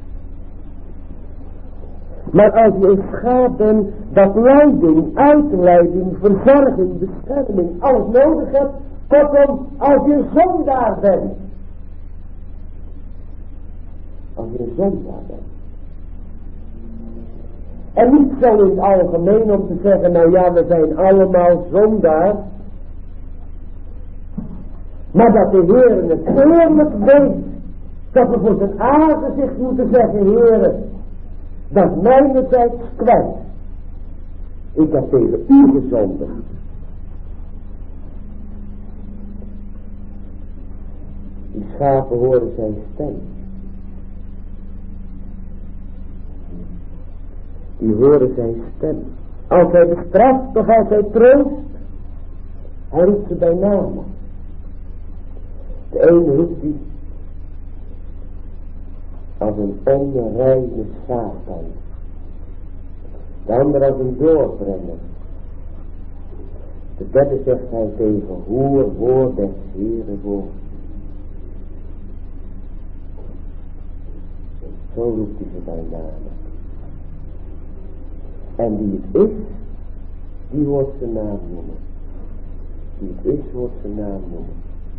Maar als je een schaap bent dat leiding, uitleiding, verzorging, bescherming, alles nodig hebt, kortom, als je een zondaar bent. Als je een zondaar bent. En niet zo in het algemeen om te zeggen, nou ja, we zijn allemaal zondaar. Maar dat de Heer het eerlijk weet, dat we voor zijn aangezicht moeten zeggen, Heer, dat is mijn tijd kwijt. Ik heb tegen u gezondigd. Die schapen horen zijn stem. Die horen zijn stem. Als hij bestraft of als hij troost, hij roept ze bij naam. De ene roept hij als een onreine Satan. De ander als een doorbrenner. De derde zegt hij tegen, hoor des Heeren woord. Zo roept hij ze bij naam. En wie het is, die hoort zijn naam noemen. Wie het is, hoort zijn naam noemen.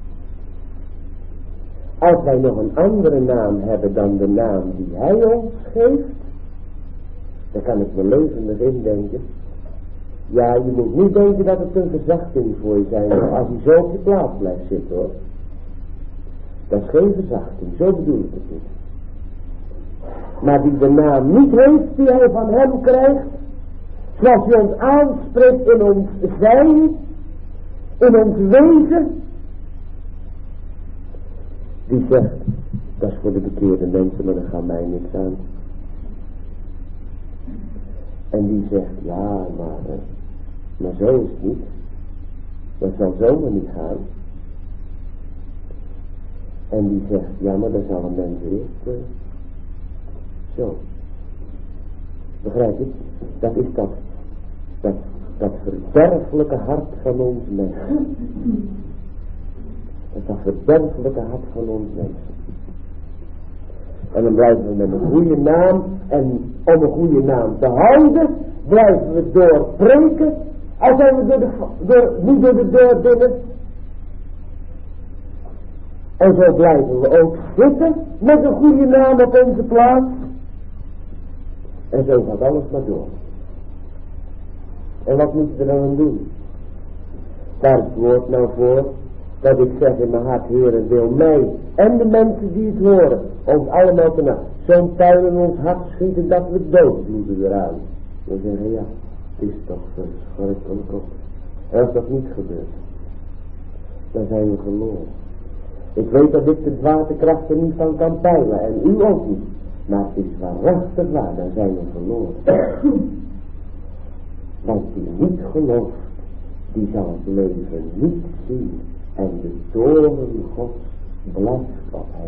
Als wij nog een andere naam hebben dan de naam die hij ons geeft, dan kan ik me levendig indenken. Ja, je moet niet denken dat het een verzachting voor je zijn, als hij zo op je plaats blijft zitten, hoor. Dat is geen verzachting, zo bedoel ik het niet. Maar die de naam niet heeft die hij van hem krijgt, zoals hij ons aanspreekt in ons zijn, in ons wezen, die zegt, dat is voor de bekeerde mensen, maar dat gaat mij niks aan. En die zegt, ja, maar zo is het niet. Dat zal zomaar niet gaan. En die zegt, ja, maar dat zal een mens eerst zo. Begrijp je? Dat is dat verderfelijke hart van ons mens. Dat is dat verderfelijke hart van ons mensen. En dan blijven we met een goede naam. En om een goede naam te houden, blijven we doorpreken. Al zijn we niet door de deur binnen. En zo blijven we ook zitten met een goede naam op onze plaats. En zo gaat alles maar door. En wat moet je er dan aan doen? Daar is het woord nou voor dat ik zeg in mijn hart, Heer, wil mij en de mensen die het horen, ons allemaal te na, zo'n pijl in ons hart schieten dat we doodbloeden eraan. We zeggen, ja, het is toch verschrikkelijk op. En als dat niet gebeurt, dan zijn we verloren. Ik weet dat ik de zwaartekracht er niet van kan peilen en u ook niet. Maar het is waarachtig waar, dan zijn we verloren. Want die niet gelooft, die zal het leven niet zien. En de toren Gods blijft op hem.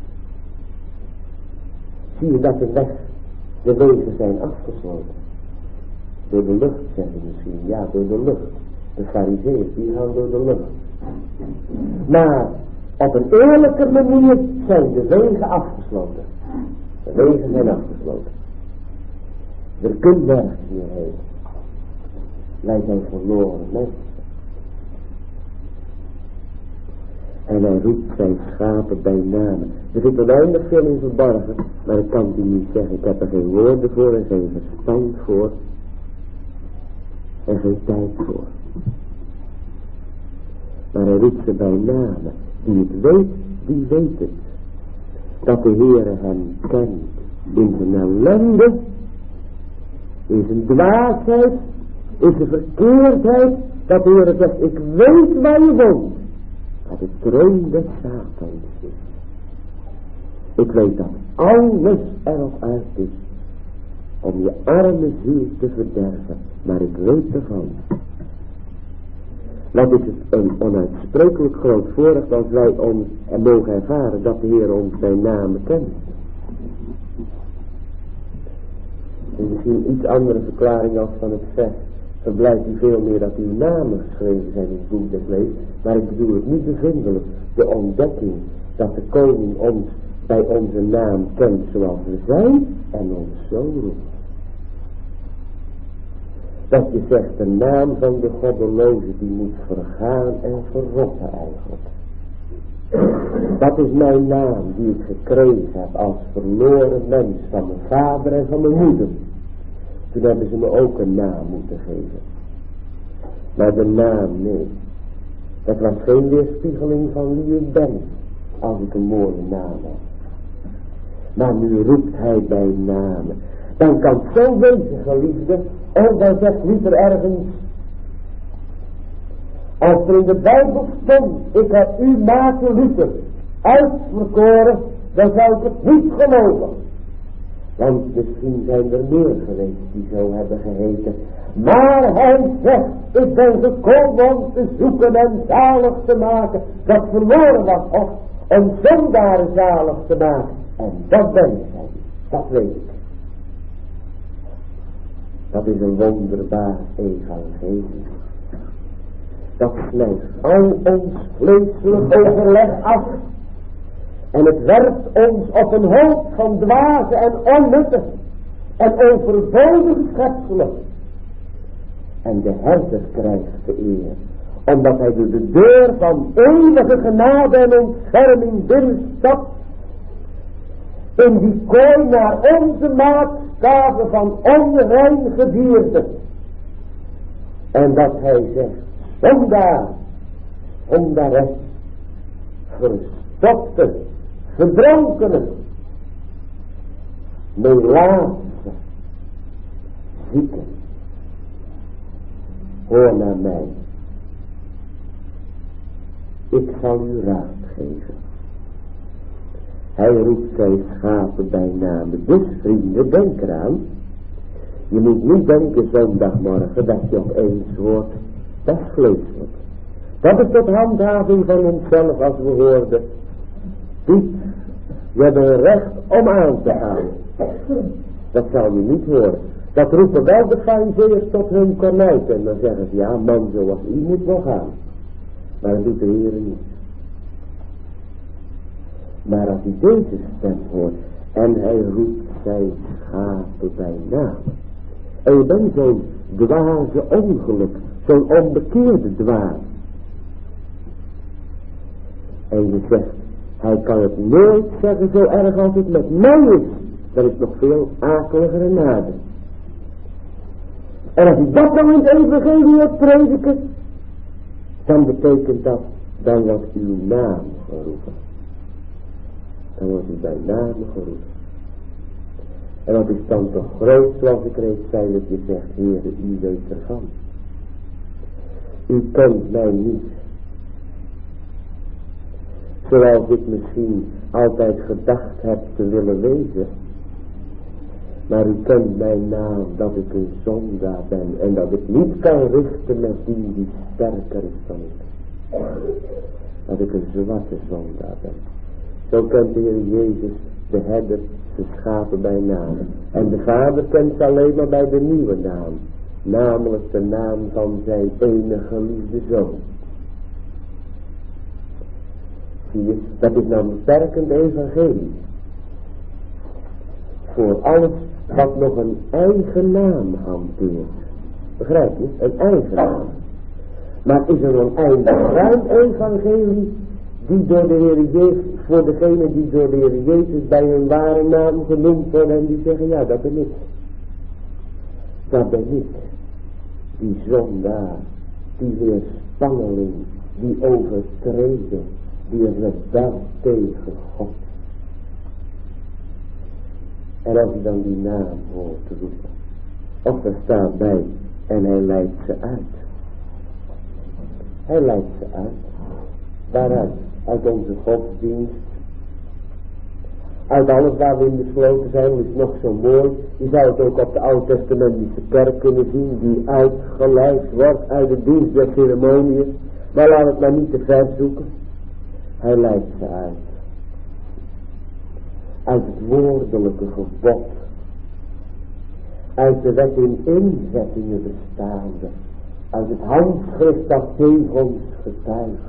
Zie je dat de wegen zijn afgesloten. Door de lucht, zeg je misschien. Ja, door de lucht. De farizeeërs, die gaan door de lucht. Maar op een eerlijke manier zijn de wegen afgesloten. De wegen zijn afgesloten. Er kunt nergens meer heen. Wij zijn verloren mensen. En hij roept zijn schapen bij name. Er zit oneindig veel in verborgen, maar ik kan het u niet zeggen. Ik heb er geen woorden voor en geen verstand voor. En geen tijd voor. Maar hij roept ze bij name. Die het weet, die weet het. Dat de Heere hem kent. In zijn ellende. In zijn dwaasheid. In zijn verkeerdheid. Dat de Heere zegt, ik weet waar je woont. Dat het troon des Satans is. Ik weet dat alles erop uit is om je arme ziel te verderven. Maar ik weet ervan. Wat is het een onuitsprekelijk groot voorrecht als wij ons en mogen ervaren dat de Heer ons bij name kent. En misschien iets andere verklaring als van het vers. Verblijft u veel meer dat uw namen geschreven zijn in het boek des levens. Maar ik bedoel het niet bevindelijk. De ontdekking dat de koning ons bij onze naam kent zoals we zijn. En ons zo roept. Dat je zegt de naam van de goddeloze die moet vergaan en verrotten eigenlijk. Dat is mijn naam die ik gekregen heb als verloren mens van mijn vader en van mijn moeder. Toen hebben ze me ook een naam moeten geven. Maar de naam, nee. Dat was geen weerspiegeling van wie ik ben. Als ik een mooie naam heb. Maar nu roept hij bij namen. Dan kan het zo wezen, geliefde. Of dan zegt Luther ergens. Als er in de Bijbel stond. Ik heb u, Maarten Luther, uitverkoren. Dan zou ik het niet geloven. Want misschien zijn er meer geweest die zo hebben geheten. Maar hij zegt, ik ben gekomen om te zoeken en zalig te maken. Dat verloren was, of om zondaren zalig te maken. En dat ben ik, dat weet ik. Dat is een wonderbaar evangelie. Dat snijdt al ons vleeselijk overleg af. En het werpt ons op een hoop van dwaze en onnutte en overbodige schepselen. En de herder krijgt de eer, omdat hij door de deur van eeuwige genade en ontferming binnenstapt, in die kooi naar onze maatstaven van onrein gedierte. En dat hij zegt, zondaar, zondares, verstokte, verdronkenen, melaatse, zieken, hoor naar mij. Ik zal u raad geven. Hij roept zijn schapen bij name. Dus vrienden, denk eraan. Je moet niet denken zondagmorgen dat je opeens wordt. Dat is vleeselijk. Dat is tot handhaving van onszelf als we hoorden. Piet, we hebben een recht om aan te gaan. Dat zal je niet horen. Dat roepen wel de farizeeërs tot hun kornuit. En dan zeggen ze, ja man, zoals u moet wel gaan. Maar dat doet de Heer niet. Maar als hij deze stem hoort en hij roept zijn schapen bij naam. En je bent zo'n dwaze ongeluk, zo'n onbekeerde dwaas. En je zegt, hij kan het nooit zeggen zo erg als het met mij is. Dat is nog veel akeligere nadeel. En als hij dat dan in het evangelie wil prediken, dan betekent dat, dan wordt uw naam geroepen. Dan wordt u bij naam geroepen. En dat is dan toch groot, zoals ik reeds zei, dat je zegt, Heere, u weet ervan. U kent mij niet. Zoals ik misschien altijd gedacht heb te willen wezen. Maar u kent mijn naam, dat ik een zondaar ben. En dat ik niet kan richten met die sterker is dan ik. Dat ik een zwarte zondaar ben. Zo kent de Heer Jezus, de herder, de schapen bij naam. En de Vader kent ze alleen maar bij de nieuwe naam. Namelijk de naam van zijn enige liefde Zoon. Zie je, dat is nou een beperkend evangelie. Voor alles wat nog een eigen naam hanteert. Begrijp je? Een eigen naam. Maar is er een einderuim evangelie die door de Heer Jezus, voor degene die door de Heer Jezus bij hun ware naam genoemd worden en die zeggen, ja, dat ben ik. Dat ben ik. Die zondaar, die weerspanneling, die overtreder, die rebel tegen God. En als je dan die naam hoort roepen, of er staat bij, en hij leidt ze uit. Hij leidt ze uit. Waaruit? Uit onze godsdienst. Uit alles waar we in besloten zijn, is nog zo mooi. Je zou het ook op de Oud-testamentische kerk kunnen zien, die uitgeleid wordt uit de dienst der ceremoniën. Maar laat het maar niet te ver zoeken. Hij leidt ze uit. Uit het woordelijke gebod. Uit de wet in inzettingen bestaande. Uit het handschrift dat tegen ons getuigt.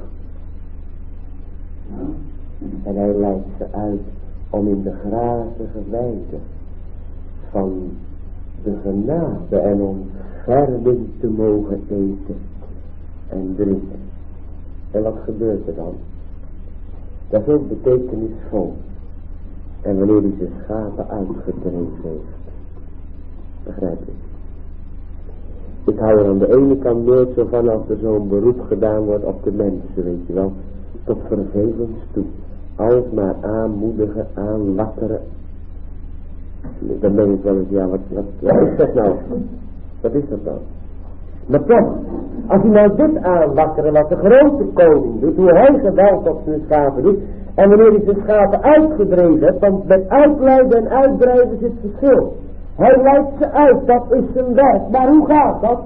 En hij leidt ze uit om in de grazige weide van de genade en ontferming te mogen eten en drinken. En wat gebeurt er dan? Dat is ook betekenisvol. En wanneer hij zijn schapen uitgedreven heeft. Begrijp je? Ik hou er aan de ene kant nooit zo van als er zo'n beroep gedaan wordt op de mensen, weet je wel. Tot vervelens toe. Alles maar aanmoedigen, aanwakkeren. Dan denk ik wel eens, ja, wat is dat nou? Wat is dat nou? Maar toch, als hij nou dit aanwakkeren wat de grote koning doet, hoe hij geweld op zijn schapen doet, en wanneer hij zijn schapen uitgedreven heeft, want met uitleiden en uitdrijven zit verschil. Hij leidt ze uit, dat is zijn werk. Maar hoe gaat dat?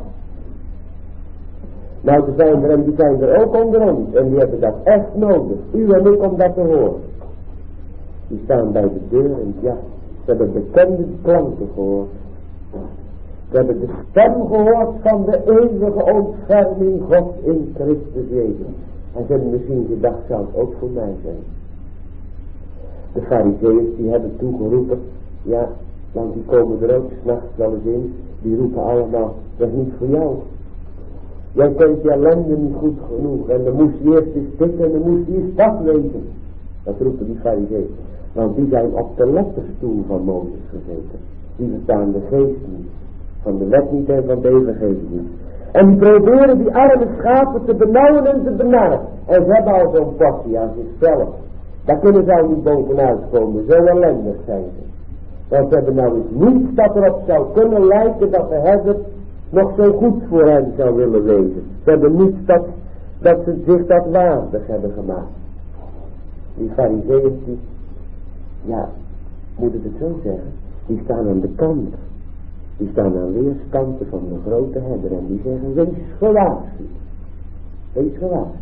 Nou, er zijn er en die zijn er ook onder ons. En die hebben dat echt nodig. U en ik om dat te horen. Die staan bij de deur en ja, ze hebben bekende klanken gehoord. Ze hebben de stem gehoord van de eeuwige ontferming God in Christus Jezus. En ze hebben misschien gedacht, zou het ook voor mij zijn. De farizeeërs die hebben toegeroepen, ja, want die komen er ook 's nachts wel eens in. Die roepen allemaal, dat is niet voor jou. Jij kent je ellende niet goed genoeg. En dan moest je eerst eens dit en dan moest je eens dat weten. Dat roepen die farizeeën. Want die zijn op de letterstoel van Mozes gezeten. Die verstaan de geest niet. Van de wet niet en van de evangelie niet. En die proberen die arme schapen te benauwen en te benarren. En ze hebben al zo'n passie aan zichzelf. Daar kunnen ze al niet bovenuit komen. Zo ellendig zijn ze. Want ze hebben nou eens niets dat erop zou kunnen lijken dat de herder nog zo goed voor hen zou willen wezen. Ze hebben niets dat ze zich dat waardig hebben gemaakt. Die farizeeën die, ja, moet ik het zo zeggen, die staan aan de kant. Die staan aan weerskanten van de grote herder en die zeggen, wees gewaarschuwd. Wees gewaarschuwd.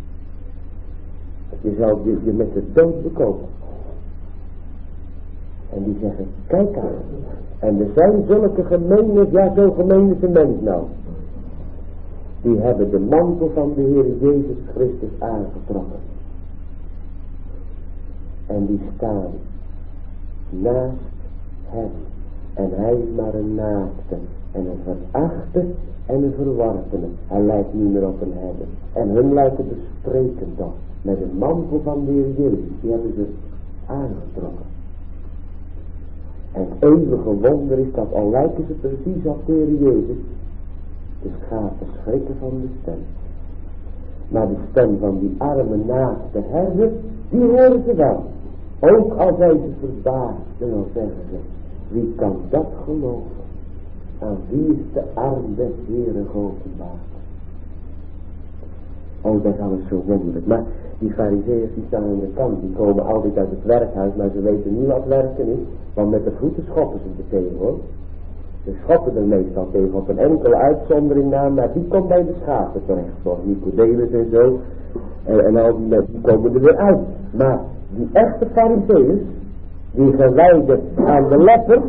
Je zal je met de dood bekopen. En die zeggen, kijk aan. En er zijn zulke gemeenen, ja, zo gemeen is een mens nou. Die hebben de mantel van de Heer Jezus Christus aangetrokken. En die staan naast hem. En hij is maar een naakte en een verachte en een verworpene. Hij lijkt niet meer op een herder. En hun lijken bespreken toch met een mantel van de Heer Jezus. Die hebben ze aangetrokken. En het eeuwige wonder is dat al lijken ze precies op de Heer Jezus, de schapen schrikken van de stem. Maar de stem van die arme naakte herder, die horen ze wel. Ook al zijn ze verbaasd, dan zeggen ze, wie kan dat geloven? Aan wie is de arm des Heeren geopenbaard? Oh, dat is alles zo wonderlijk. Maar die farizeeërs die staan aan de kant, die komen altijd uit het werkhuis, maar ze weten niet wat werken is, want met de voeten schoppen ze er tegen, hoor. Ze schoppen er meestal tegen, op een enkele uitzondering na, maar die komt bij de schapen terecht, zoals Nicodemus en zo, en al die mensen, die komen er weer uit. Maar die echte farizeeërs, die gewijden aan de lepper,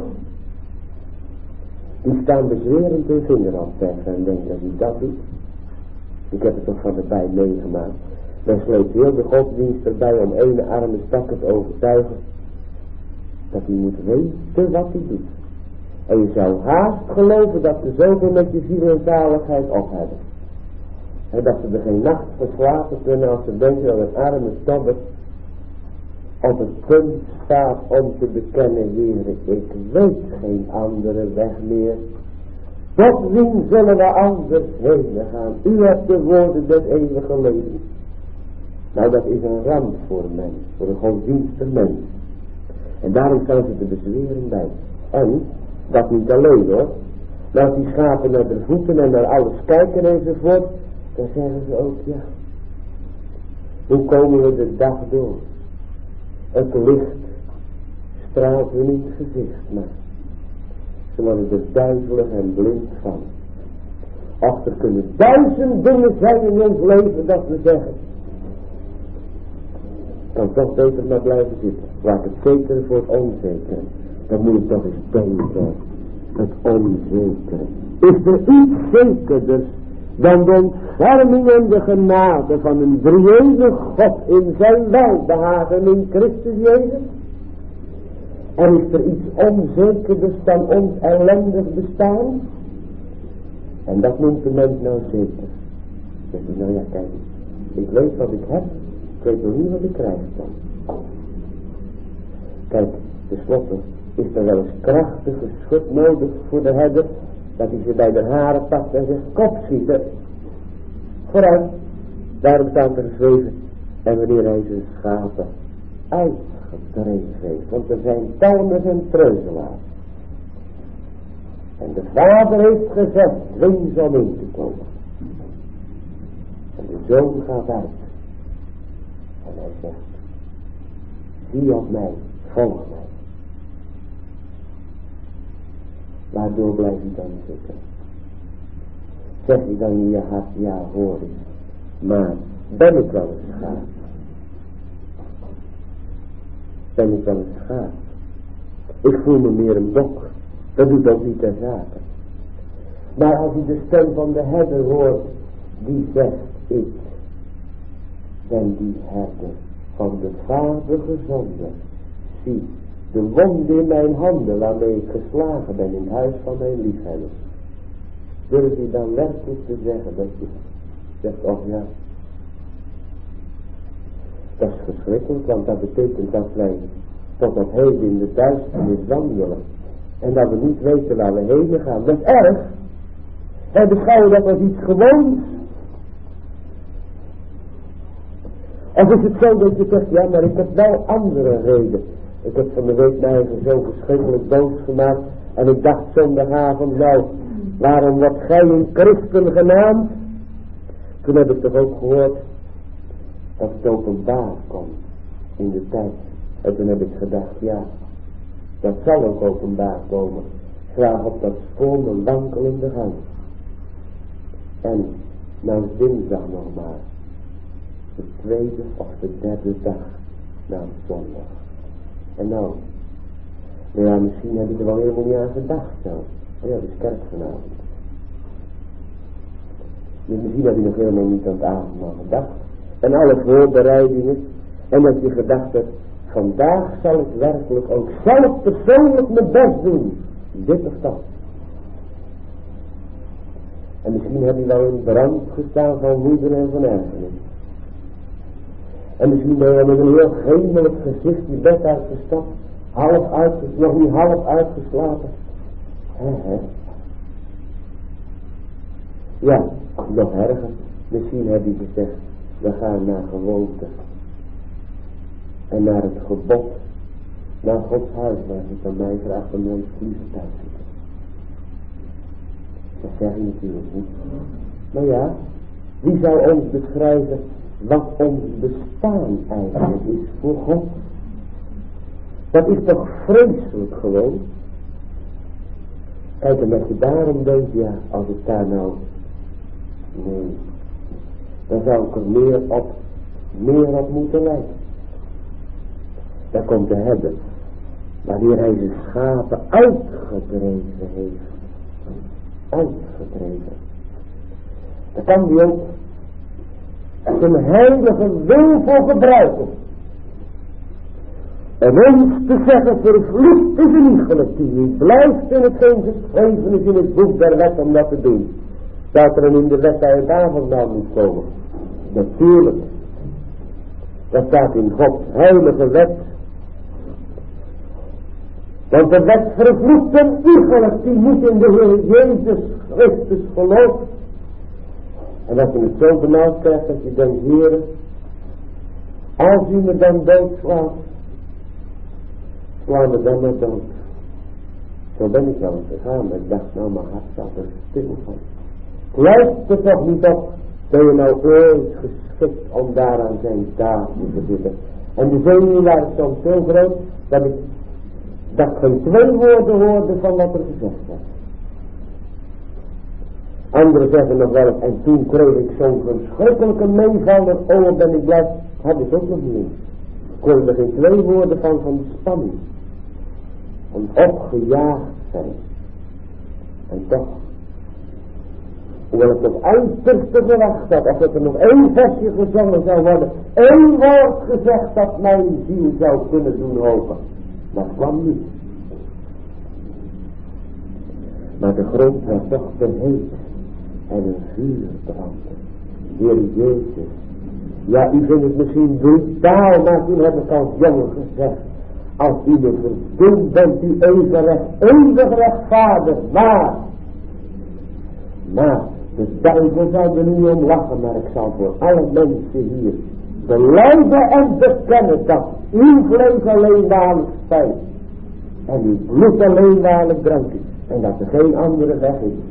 die staan bezwerend hun vinger optrekken en denken dat hij dat doet. Ik heb het toch van erbij meegemaakt. Men sleept heel de godsdienst erbij om ene arme stakker te overtuigen dat hij moet weten wat hij doet. En je zou haast geloven dat ze zoveel met je ziel en zaligheid op hebben. En dat ze er geen nacht van slapen kunnen als ze denken dat een arme stobber op het punt staat om te bekennen, Heere, ik weet geen andere weg meer. Tot wien zullen we anders heen gaan? U hebt de woorden des eeuwige levens. Nou, dat is een ramp voor een mens, voor een godsdienstig mens. En daarom staan ze er bezweren bij. En, dat niet alleen hoor, maar als die schapen naar de voeten en naar alles kijken enzovoort, dan zeggen ze ook, ja, hoe komen we de dag door? Het licht straalt hun in het gezicht, maar ze worden er duizelig en blind van. Ach, er kunnen 1000 dingen zijn in ons leven dat we zeggen, ik kan toch beter maar blijven zitten. Laat het zekere voor het onzekere. Dan moet ik toch eens denken. Het onzekere. Is er iets zekerder dan de ontferming en de genade van een drie-enige God in zijn welbehagen in Christus Jezus? En is er iets onzekerders dan ons ellendig bestaan? En dat noemt de mens nou zeker. Zegt hij, nou ja, kijk, ik weet wat ik heb, ik weet nog niet wat ik krijg dan. Kijk, tenslotte is er wel eens krachtig geschut nodig voor de herder, dat hij ze bij de haren pakt en zegt, kop schieten, vooruit. Daarom staat er geschreven, en wanneer hij zijn schapen uitgedreven heeft, want er zijn talmers en treuzelaars. En de vader heeft gezegd, dwing ze om in te komen. En de zoon gaat uit. En hij zegt, zie op mij, volg mij. Waardoor blijf je dan zitten? Zeg je dan in je hart, ja hoor ik, maar ben ik wel een schaap? Ben ik wel een schaap? Ik voel me meer een bok, dat doet ook niet ter zake. Maar als je de stem van de herder hoort, die zegt, ik ben die herder van de Vader gezonden. Zie, de wond in mijn handen waarmee ik geslagen ben in het huis van mijn liefhebber. Durf je dan werkelijk te zeggen dat je zegt, oh ja, dat is verschrikkelijk, want dat betekent dat wij tot op heden in de duisternis wandelen. En dat we niet weten waar we heen gaan. Dat is erg. En beschouwen dat als iets gewoons. Of is het zo dat je zegt, ja, maar ik heb wel andere reden. Ik heb van de week mij zo verschrikkelijk boos gemaakt. En ik dacht zondagavond, nou, waarom wordt gij een christen genaamd? Toen heb ik toch ook gehoord dat het openbaar komt in de tijd. En toen heb ik gedacht, ja, dat zal ook openbaar komen. Graag op dat schone wankelende gang. En nou is dinsdag nog maar. De tweede of de derde dag na de zondag. En nou ja, misschien heb ik er wel helemaal niet aan gedacht zelf. Oh ja, dat is kerk vanavond. Dus misschien heb je nog helemaal niet aan het avondmaal gedacht. En alle voorbereidingen. En dat je gedacht hebt, vandaag zal ik werkelijk ook zelf persoonlijk mijn best doen. Dit of dat. En misschien heb je wel in brand gestaan van woede en van ergernis. En misschien ben je wel met een heel gemelijk gezicht je bed uitgestapt. Nog niet half uitgeslapen. Ja, nog erger. Misschien heb je gezegd, we gaan naar gewoonte. En naar het gebod. Naar Gods huis waar je van mij vraagt om nooit vliezen thuis zitten. Dat zeg je natuurlijk niet. Maar ja, wie zou ons beschrijven wat ons bestaan eigenlijk is voor God? Dat is toch vreselijk gewoon. Kijk, en dat je daarom denkt, ja, als ik daar nou, nee, dan zou ik er meer op moeten lijken. Daar komt de herder, wanneer hij zijn schapen uitgedreven heeft. Uitgedreven. Daar kan hij ook zijn heilige wil voor gebruiken. En ons te zeggen, vervloekt is een iegelijk die blijft in hetgeen geschreven is in het boek der wet om dat te doen. Dat er in de wet bij het avondmaal moet komen. Natuurlijk. Dat staat in Gods heilige wet. Want de wet vervloekt een iegelijk die niet in de Heer Jezus Christus gelooft. En als je het zo benauwd krijgt dat je denkt, Heer, als u me dan doodslaat, sla me dan maar dood. Zo ben ik wel eens gegaan, maar ik dacht, nou mijn hart staat er stil van. Lijkt er toch niet op dat je nou ooit geschikt om daar aan zijn tafel te zitten. En de zenuwen waren soms zo groot dat ik geen 2 woorden hoorde van wat er gezegd werd. Anderen zeggen nog wel, en toen kreeg ik zo'n verschrikkelijke meevaller, oh ben ik blij, had ik ook nog niet. Ik hoorde er geen 2 woorden van de spanning. Van opgejaagd zijn. En toch, hoewel ik nog uiterste verwacht had, als er nog 1 versje gezongen zou worden, 1 woord gezegd dat mijn ziel zou kunnen doen hopen. Dat kwam niet. Maar de grond was toch te heet en een vuur brandde. Heer Jezus. Ja, u vindt het misschien brutaal, maar toen heb ik als jongen gezegd, als u me verdoemt, bent u eeuwig rechtvaardig, maar de duivel zou er niet om lachen, maar ik zal voor alle mensen hier belijden en bekennen dat uw vlees alleen waarlijk spijt en uw bloed alleen waarlijk drank is en dat er geen andere weg is.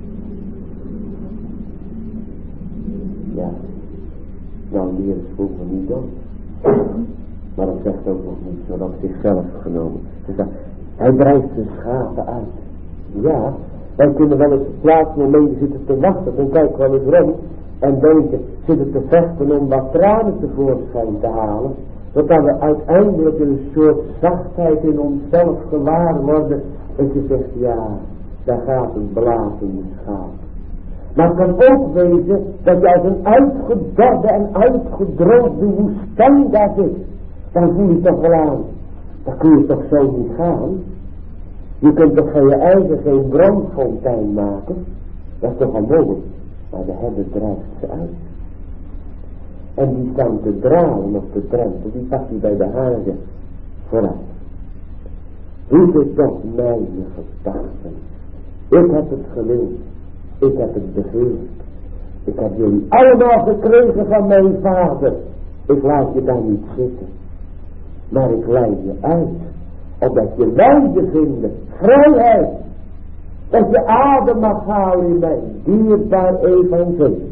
Ja, nou meer is vroeger niet dan. Maar dat zegt ook nog niet zo op zichzelf genomen. Dus hij drijft zijn schapen uit. Ja, wij kunnen wel eens op plaatsmomenten zitten te wachten. Dan kijken we wel eens rond en denken, zitten te vechten om wat tranen tevoorschijn te halen. Zodat we uiteindelijk een soort zachtheid in onszelf gewaar worden. En je zegt, ja, daar gaat een belazende schaap. Maar het kan ook wezen dat je als een uitgedorde en uitgedroogde woestijn daar zit. Dan voel je toch wel aan. Dan kun je toch zo niet gaan. Je kunt toch van je eigen geen brandfontein maken. Dat is toch onmogelijk. Maar de herder drijft ze uit. En die staan te dralen op de drempel. Die pakt hij bij de hazen vooruit. Hoe zit toch mijn gedachten? Ik heb het gewild. Ik heb het begeerd. Ik heb jullie allemaal gekregen van mijn vader. Ik laat je daar niet zitten. Maar ik leid je uit. Opdat je wijde vinden. Vrijheid. Dat je adem mag halen in mijn dierbaar evangelie.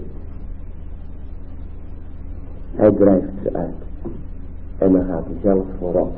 Hij drijft ze uit. En dan gaat hij zelf voorop.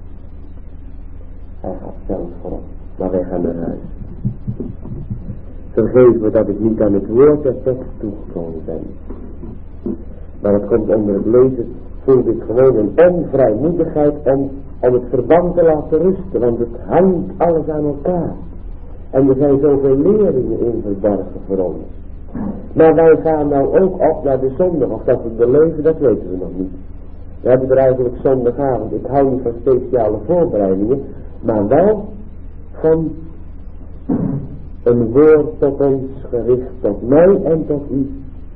Hij gaat zelf voorop. Maar wij gaan naar huis. Vergeef me dat ik niet aan het woord der tekst toegekomen ben. Maar het komt onder het lezen, voelde ik gewoon een onvrijmoedigheid om het verband te laten rusten. Want het hangt alles aan elkaar. En er zijn zoveel leringen in verborgen voor ons. Maar wij gaan nou ook op naar de zondag. Of dat we beleven, dat weten we nog niet. We hebben er eigenlijk zondagavond, ik hou niet van speciale voorbereidingen, maar wel van een woord tot ons gericht, tot mij en tot u.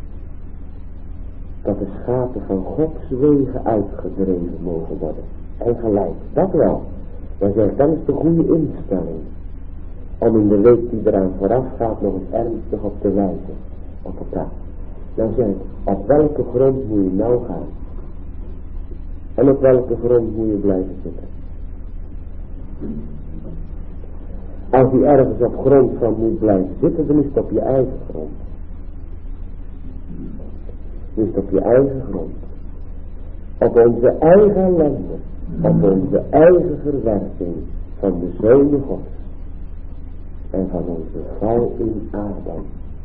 Dat de schapen van Gods wegen uitgedreven mogen worden. En gelijk, dat wel. Maar zeg, dan is de goede instelling. Om in de week die eraan vooraf gaat nog eens ernstig op te wijzen. Op elkaar. Dan zeg ik, op welke grond moet je nou gaan? En op welke grond moet je blijven zitten? Als je ergens op grond van moet blijven zitten, dan is het op je eigen grond. Dan is het op je eigen grond. Op onze eigen ellende. Op onze eigen verwerping van de Zoon Gods. En van onze val in Adam.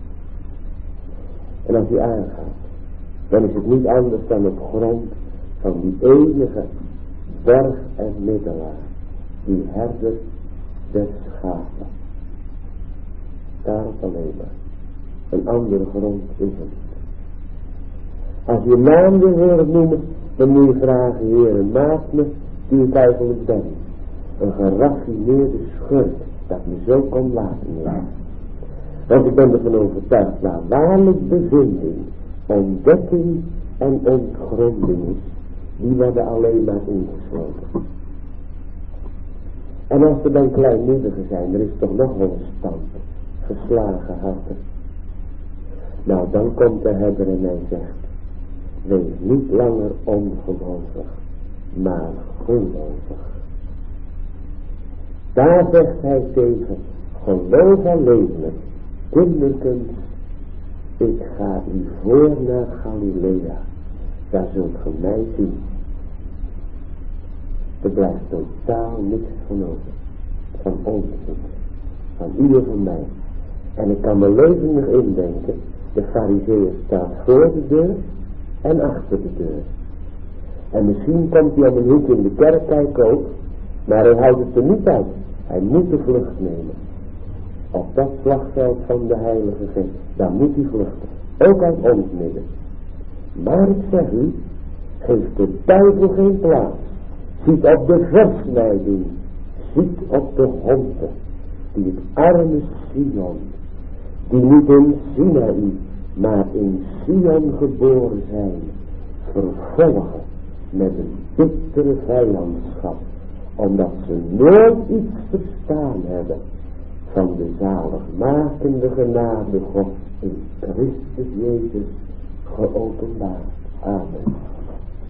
En als die aangaat, dan is het niet anders dan op grond van die enige berg en middelaar, die herder des schapen. Daarop alleen maar. Een andere grond is het niet. Als je naam wil horen noemen, dan moet je vragen, Heer, maak me die ik eigenlijk ben. Een geraffineerde schurk, dat me zo kan laten laten. Want ik ben ervan overtuigd, waar waarlijk bevinding, ontdekking en ontgronding is, die worden alleen maar ingesloten. En als er dan kleinmoedigen zijn, er is toch nog wel een stand, geslagen harten. Nou, dan komt de herder en hij zegt, wees niet langer ongelovig, maar gelovig. Daar zegt hij tegen, geloof alleenlijk, kinderkens, ik ga u voor naar Galilea, daar zult ge mij zien. Er blijft totaal niks van over, van ons, van u en van mij. En ik kan me levendig indenken, de farizeeër staat voor de deur en achter de deur. En misschien komt hij om een hoek in de kerk kijken ook, maar hij houdt het er niet uit. Hij moet de vlucht nemen. Op dat slagveld van de Heilige Geest, daar moet hij vluchten. Ook uit ons midden. Maar ik zeg u, geeft de duivel geen plaats. Ziet op de versnijding. Ziet op de honden. Die het arme Sion, die niet in Sinaï, maar in Sion geboren zijn, vervolgen met een bittere vijandschap, omdat ze nooit iets verstaan hebben van de zaligmakende genade God in Christus Jezus geopenbaard. Amen.